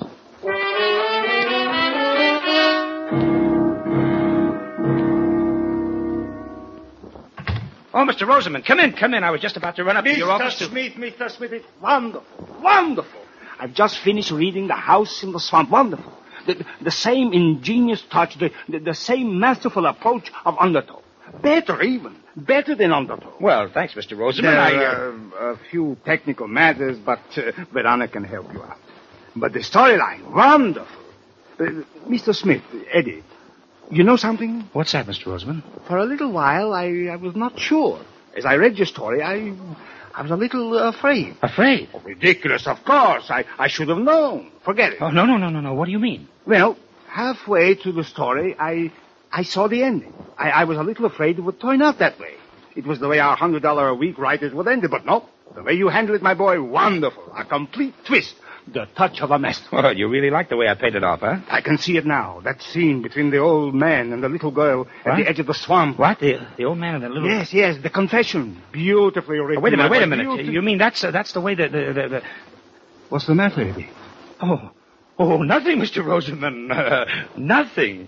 Oh, Mr. Rosamond, come in. I was just about to run up to your office to... Mr. Smith, it's wonderful. I've just finished reading The House in the Swamp. Wonderful. The same ingenious touch, the same masterful approach of Undertow. Better than Undertow. Well, thanks, Mr. Rosamond. There are a few technical matters, but Verona can help you out. But the storyline, wonderful. Mr. Smith, Eddie, you know something? What's that, Mr. Rosamond? For a little while, I was not sure. As I read your story, I was a little afraid. Afraid? Oh, ridiculous, of course. I should have known. Forget it. Oh, no. What do you mean? Well, halfway through the story, I saw the ending. I was a little afraid it would turn out that way. It was the way our $100 a week writers would end it, but no. The way you handled it, my boy, wonderful. A complete twist. The touch of a master. Well, you really like the way I paid it off, huh? I can see it now. That scene between the old man and the little girl at the edge of the swamp. What? The old man and the little... Yes. The confession. Beautifully written. Oh, wait a minute. You mean that's the way the... What's the matter, Eddie? Oh, nothing, Mr. Rosamond. Nothing.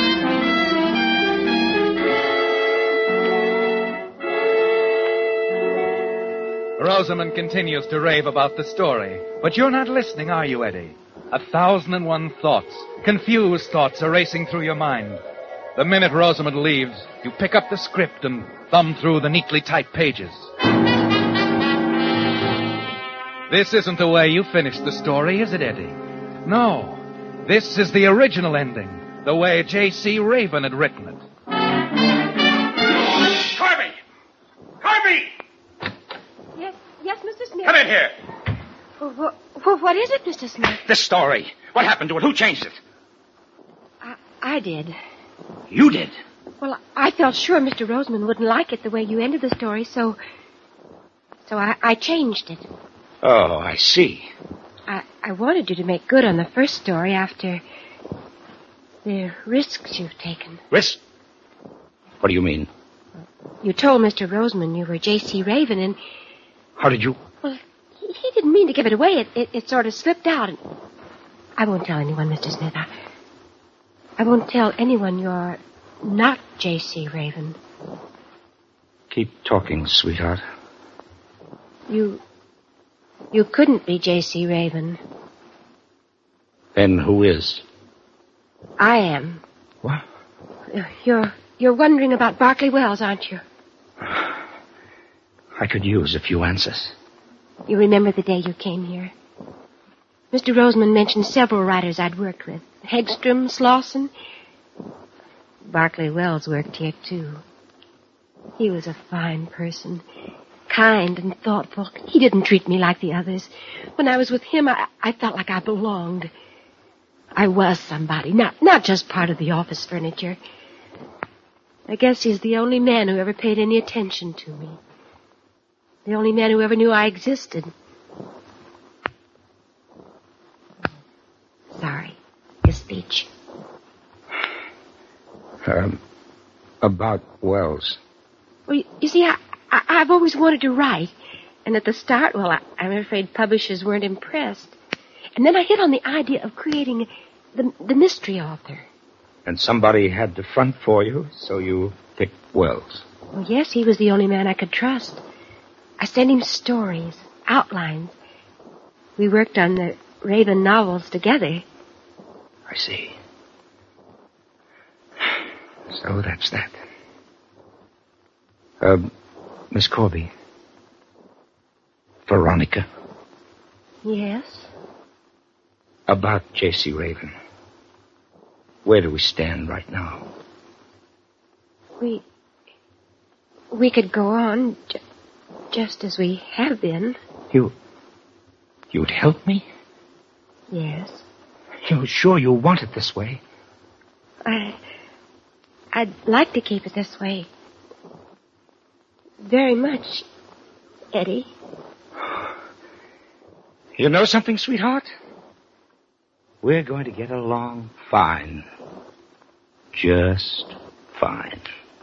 Rosamond continues to rave about the story. But you're not listening, are you, Eddie? 1,001 thoughts, confused thoughts are racing through your mind. The minute Rosamond leaves, you pick up the script and thumb through the neatly typed pages. This isn't the way you finished the story, is it, Eddie? No. This is the original ending, the way J.C. Raven had written it. Corby! Yes, Mr. Smith. Come in here. What is it, Mr. Smith? This story. What happened to it? Who changed it? I did. You did? Well, I felt sure Mr. Rosamond wouldn't like it the way you ended the story, so I changed it. Oh, I see. I wanted you to make good on the first story after the risks you've taken. Risks? What do you mean? You told Mr. Rosamond you were J.C. Raven, and... How did you... Well, he didn't mean to give it away. It sort of slipped out. And I won't tell anyone, Mr. Smith. I won't tell anyone you're not J.C. Raven. Keep talking, sweetheart. You couldn't be J.C. Raven. Then who is? I am. What? You're wondering about Barclay Wells, aren't you? I could use a few answers. You remember the day you came here? Mr. Rosamond mentioned several writers I'd worked with. Hegstrom, Slauson. Barclay Wells worked here, too. He was a fine person. Kind and thoughtful. He didn't treat me like the others. When I was with him, I felt like I belonged. I was somebody, not just part of the office furniture. I guess he's the only man who ever paid any attention to me. The only man who ever knew I existed. Sorry. His speech. About Wells. Well, you see, I've always wanted to write. And at the start, well, I'm afraid publishers weren't impressed. And then I hit on the idea of creating the mystery author. And somebody had to front for you, so you picked Wells. Well, yes, he was the only man I could trust. I sent him stories, outlines. We worked on the Raven novels together. I see. So that's that. Miss Corby. Veronica. Yes? About J.C. Raven. Where do we stand right now? We could go on just as we have been. You'd help me? Yes. You're sure you want it this way? I'd like to keep it this way. Very much, Eddie. You know something, sweetheart? We're going to get along fine. Just fine.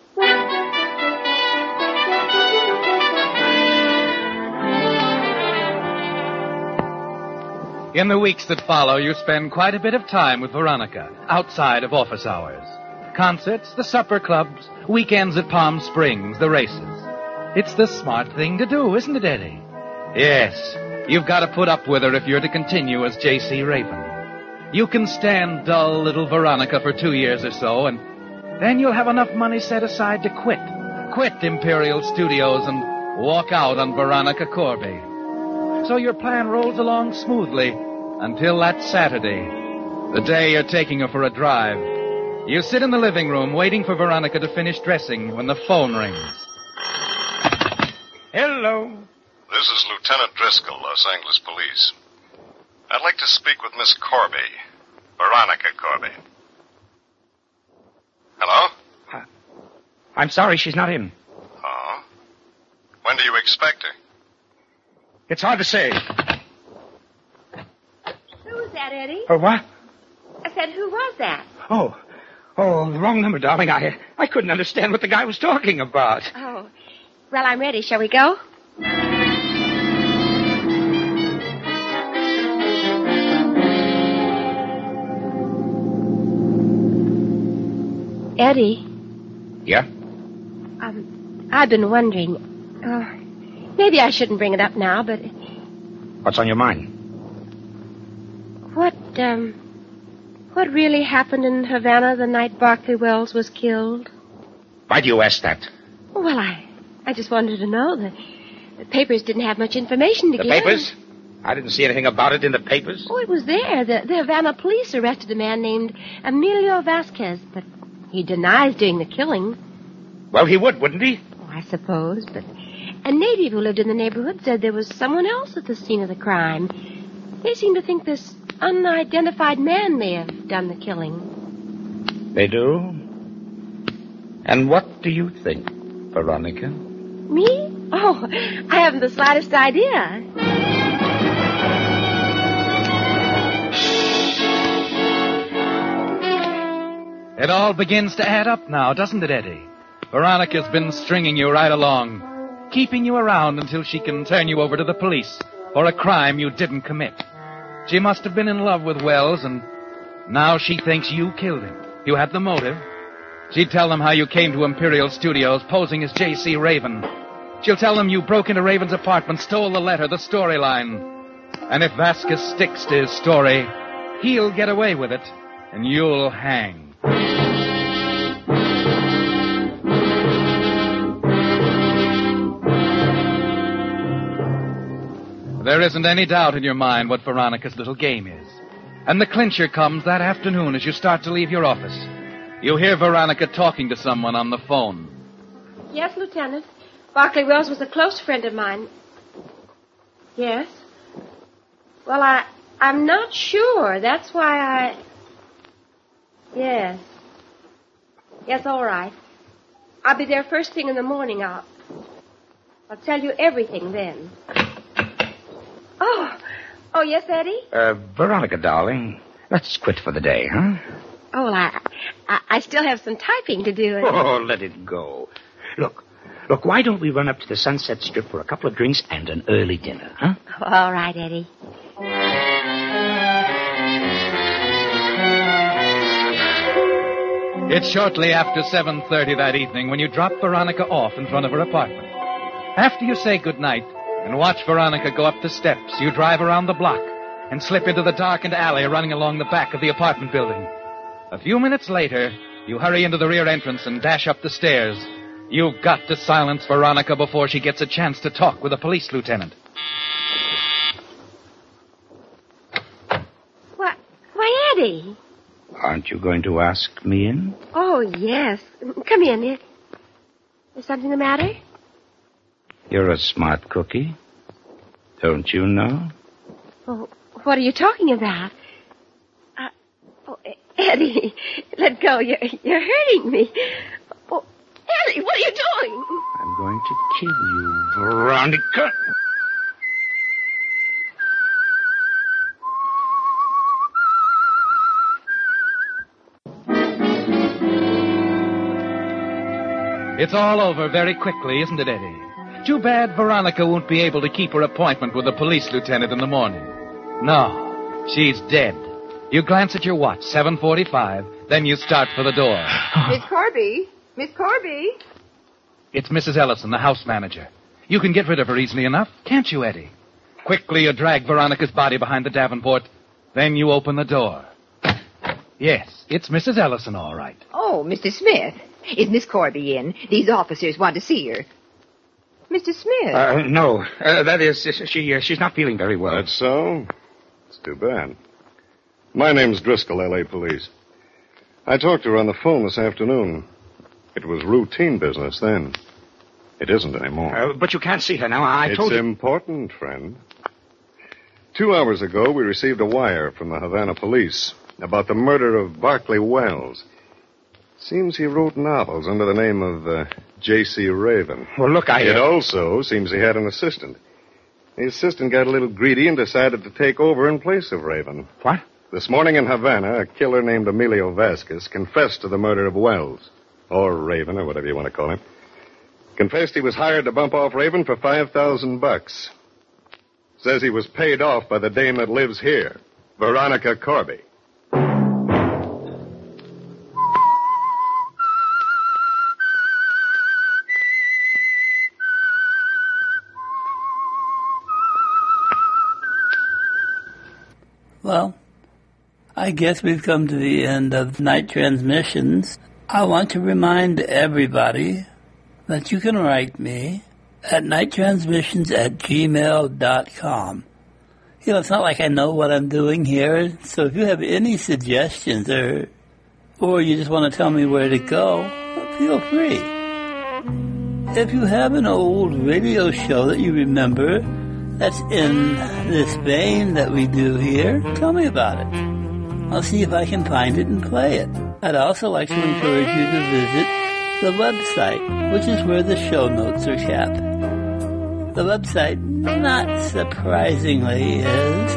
In the weeks that follow, you spend quite a bit of time with Veronica, outside of office hours. Concerts, the supper clubs, weekends at Palm Springs, the races. It's the smart thing to do, isn't it, Eddie? Yes, you've got to put up with her if you're to continue as J.C. Raven. You can stand dull little Veronica for 2 years or so, and then you'll have enough money set aside to quit. Quit Imperial Studios and walk out on Veronica Corby. So your plan rolls along smoothly until that Saturday, the day you're taking her for a drive. You sit in the living room waiting for Veronica to finish dressing when the phone rings. Hello. This is Lieutenant Driscoll, Los Angeles Police. I'd like to speak with Miss Corby. Veronica Corby. Hello? I'm sorry she's not in. Oh? When do you expect her? It's hard to say. Who was that, Eddie? Oh, what? I said, who was that? Oh, the wrong number, darling. I couldn't understand what the guy was talking about. Oh, well, I'm ready. Shall we go? Eddie. Yeah? I've been wondering. Maybe I shouldn't bring it up now, but What's on your mind? what really happened in Havana the night Barclay Wells was killed? Why do you ask that? Well, I just wanted to know. The papers didn't have much information to The give. papers? I didn't see anything about it in the papers. Oh, it was there. The Havana police arrested a man named Emilio Vasquez, but he denies doing the killing. Well, he would, wouldn't he? Oh, I suppose, but a native who lived in the neighborhood said there was someone else at the scene of the crime. They seem to think this unidentified man may have done the killing. They do? And what do you think, Veronica? Me? Oh, I haven't the slightest idea. It all begins to add up now, doesn't it, Eddie? Veronica's been stringing you right along, keeping you around until she can turn you over to the police for a crime you didn't commit. She must have been in love with Wells, and now she thinks you killed him. You had the motive. She'd tell them how you came to Imperial Studios posing as J.C. Raven. She'll tell them you broke into Raven's apartment, stole the letter, the storyline. And if Vasquez sticks to his story, he'll get away with it, and you'll hang. There isn't any doubt in your mind what Veronica's little game is. And the clincher comes that afternoon as you start to leave your office. You hear Veronica talking to someone on the phone. Yes, Lieutenant. Barclay Wells was a close friend of mine. Yes? Well, I'm not sure. That's why Yes. Yes, all right. I'll be there first thing in the morning. I'll tell you everything then. Oh, yes, Eddie? Veronica, darling, let's quit for the day, huh? Oh, well, I still have some typing to do. Oh, let it go. Look, why don't we run up to the Sunset Strip for a couple of drinks and an early dinner, huh? All right, Eddie. It's shortly after 7:30 that evening when you drop Veronica off in front of her apartment. After you say goodnight and watch Veronica go up the steps, you drive around the block and slip into the darkened alley running along the back of the apartment building. A few minutes later, you hurry into the rear entrance and dash up the stairs. You've got to silence Veronica before she gets a chance to talk with a police lieutenant. Why, Eddie? Aren't you going to ask me in? Oh, yes. Come in. Is something the matter? You're a smart cookie. Don't you know? Oh, what are you talking about? Eddie, let go. You're hurting me. Oh, Eddie, what are you doing? I'm going to kill you, Veronica. It's all over very quickly, isn't it, Eddie? Too bad Veronica won't be able to keep her appointment with the police lieutenant in the morning. No, she's dead. You glance at your watch, 7:45, then you start for the door. Miss Corby? Miss Corby? It's Mrs. Ellison, the house manager. You can get rid of her easily enough, can't you, Eddie? Quickly you drag Veronica's body behind the Davenport, then you open the door. Yes, it's Mrs. Ellison, all right. Oh, Mr. Smith. Is Miss Corby in? These officers want to see her. Mr. Smith? No. That is, she's not feeling very well. That's so? It's too bad. My name's Driscoll, L.A. Police. I talked to her on the phone this afternoon. It was routine business then. It isn't anymore. But you can't see her now. I told you. It's important, friend. 2 hours ago, we received a wire from the Havana police about the murder of Barclay Wells. Seems he wrote novels under the name of J.C. Raven. Well, look, It also seems he had an assistant. The assistant got a little greedy and decided to take over in place of Raven. What? This morning in Havana, a killer named Emilio Vasquez confessed to the murder of Wells. Or Raven, or whatever you want to call him. Confessed he was hired to bump off Raven for $5,000. Says he was paid off by the dame that lives here, Veronica Corby. Well, I guess we've come to the end of Night Transmissions. I want to remind everybody that you can write me at nighttransmissions@gmail.com. You know, it's not like I know what I'm doing here, so if you have any suggestions or you just want to tell me where to go, feel free. If you have an old radio show that you remember that's in this vein that we do here, tell me about it. I'll see if I can find it and play it. I'd also like to encourage you to visit the website, which is where the show notes are kept. The website, not surprisingly, is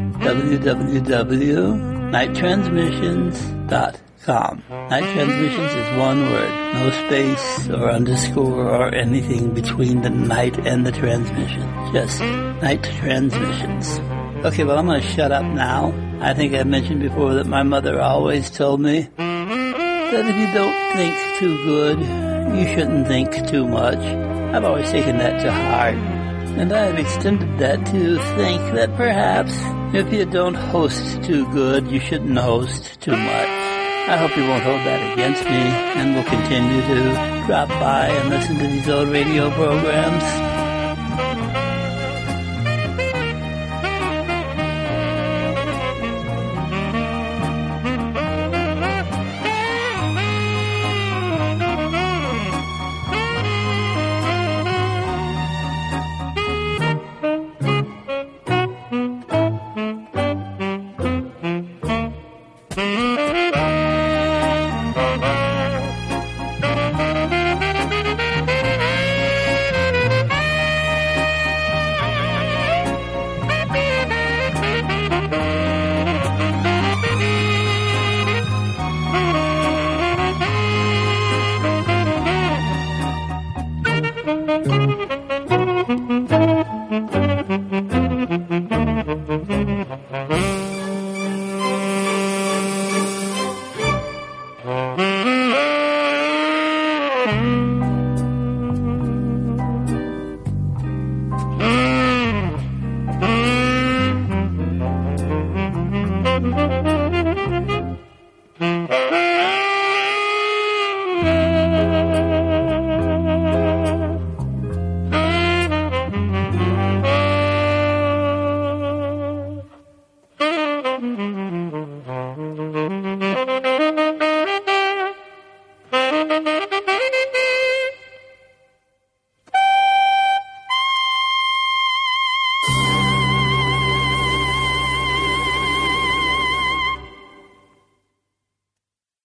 www.nighttransmissions.com. Night Transmissions is one word, no space or underscore or anything between the night and the transmission. Just Night Transmissions. Okay, well, I'm going to shut up now. I think I mentioned before that my mother always told me that if you don't think too good, you shouldn't think too much. I've always taken that to heart. And I've extended that to think that perhaps if you don't host too good, you shouldn't host too much. I hope you won't hold that against me and will continue to drop by and listen to these old radio programs. Mm-hmm.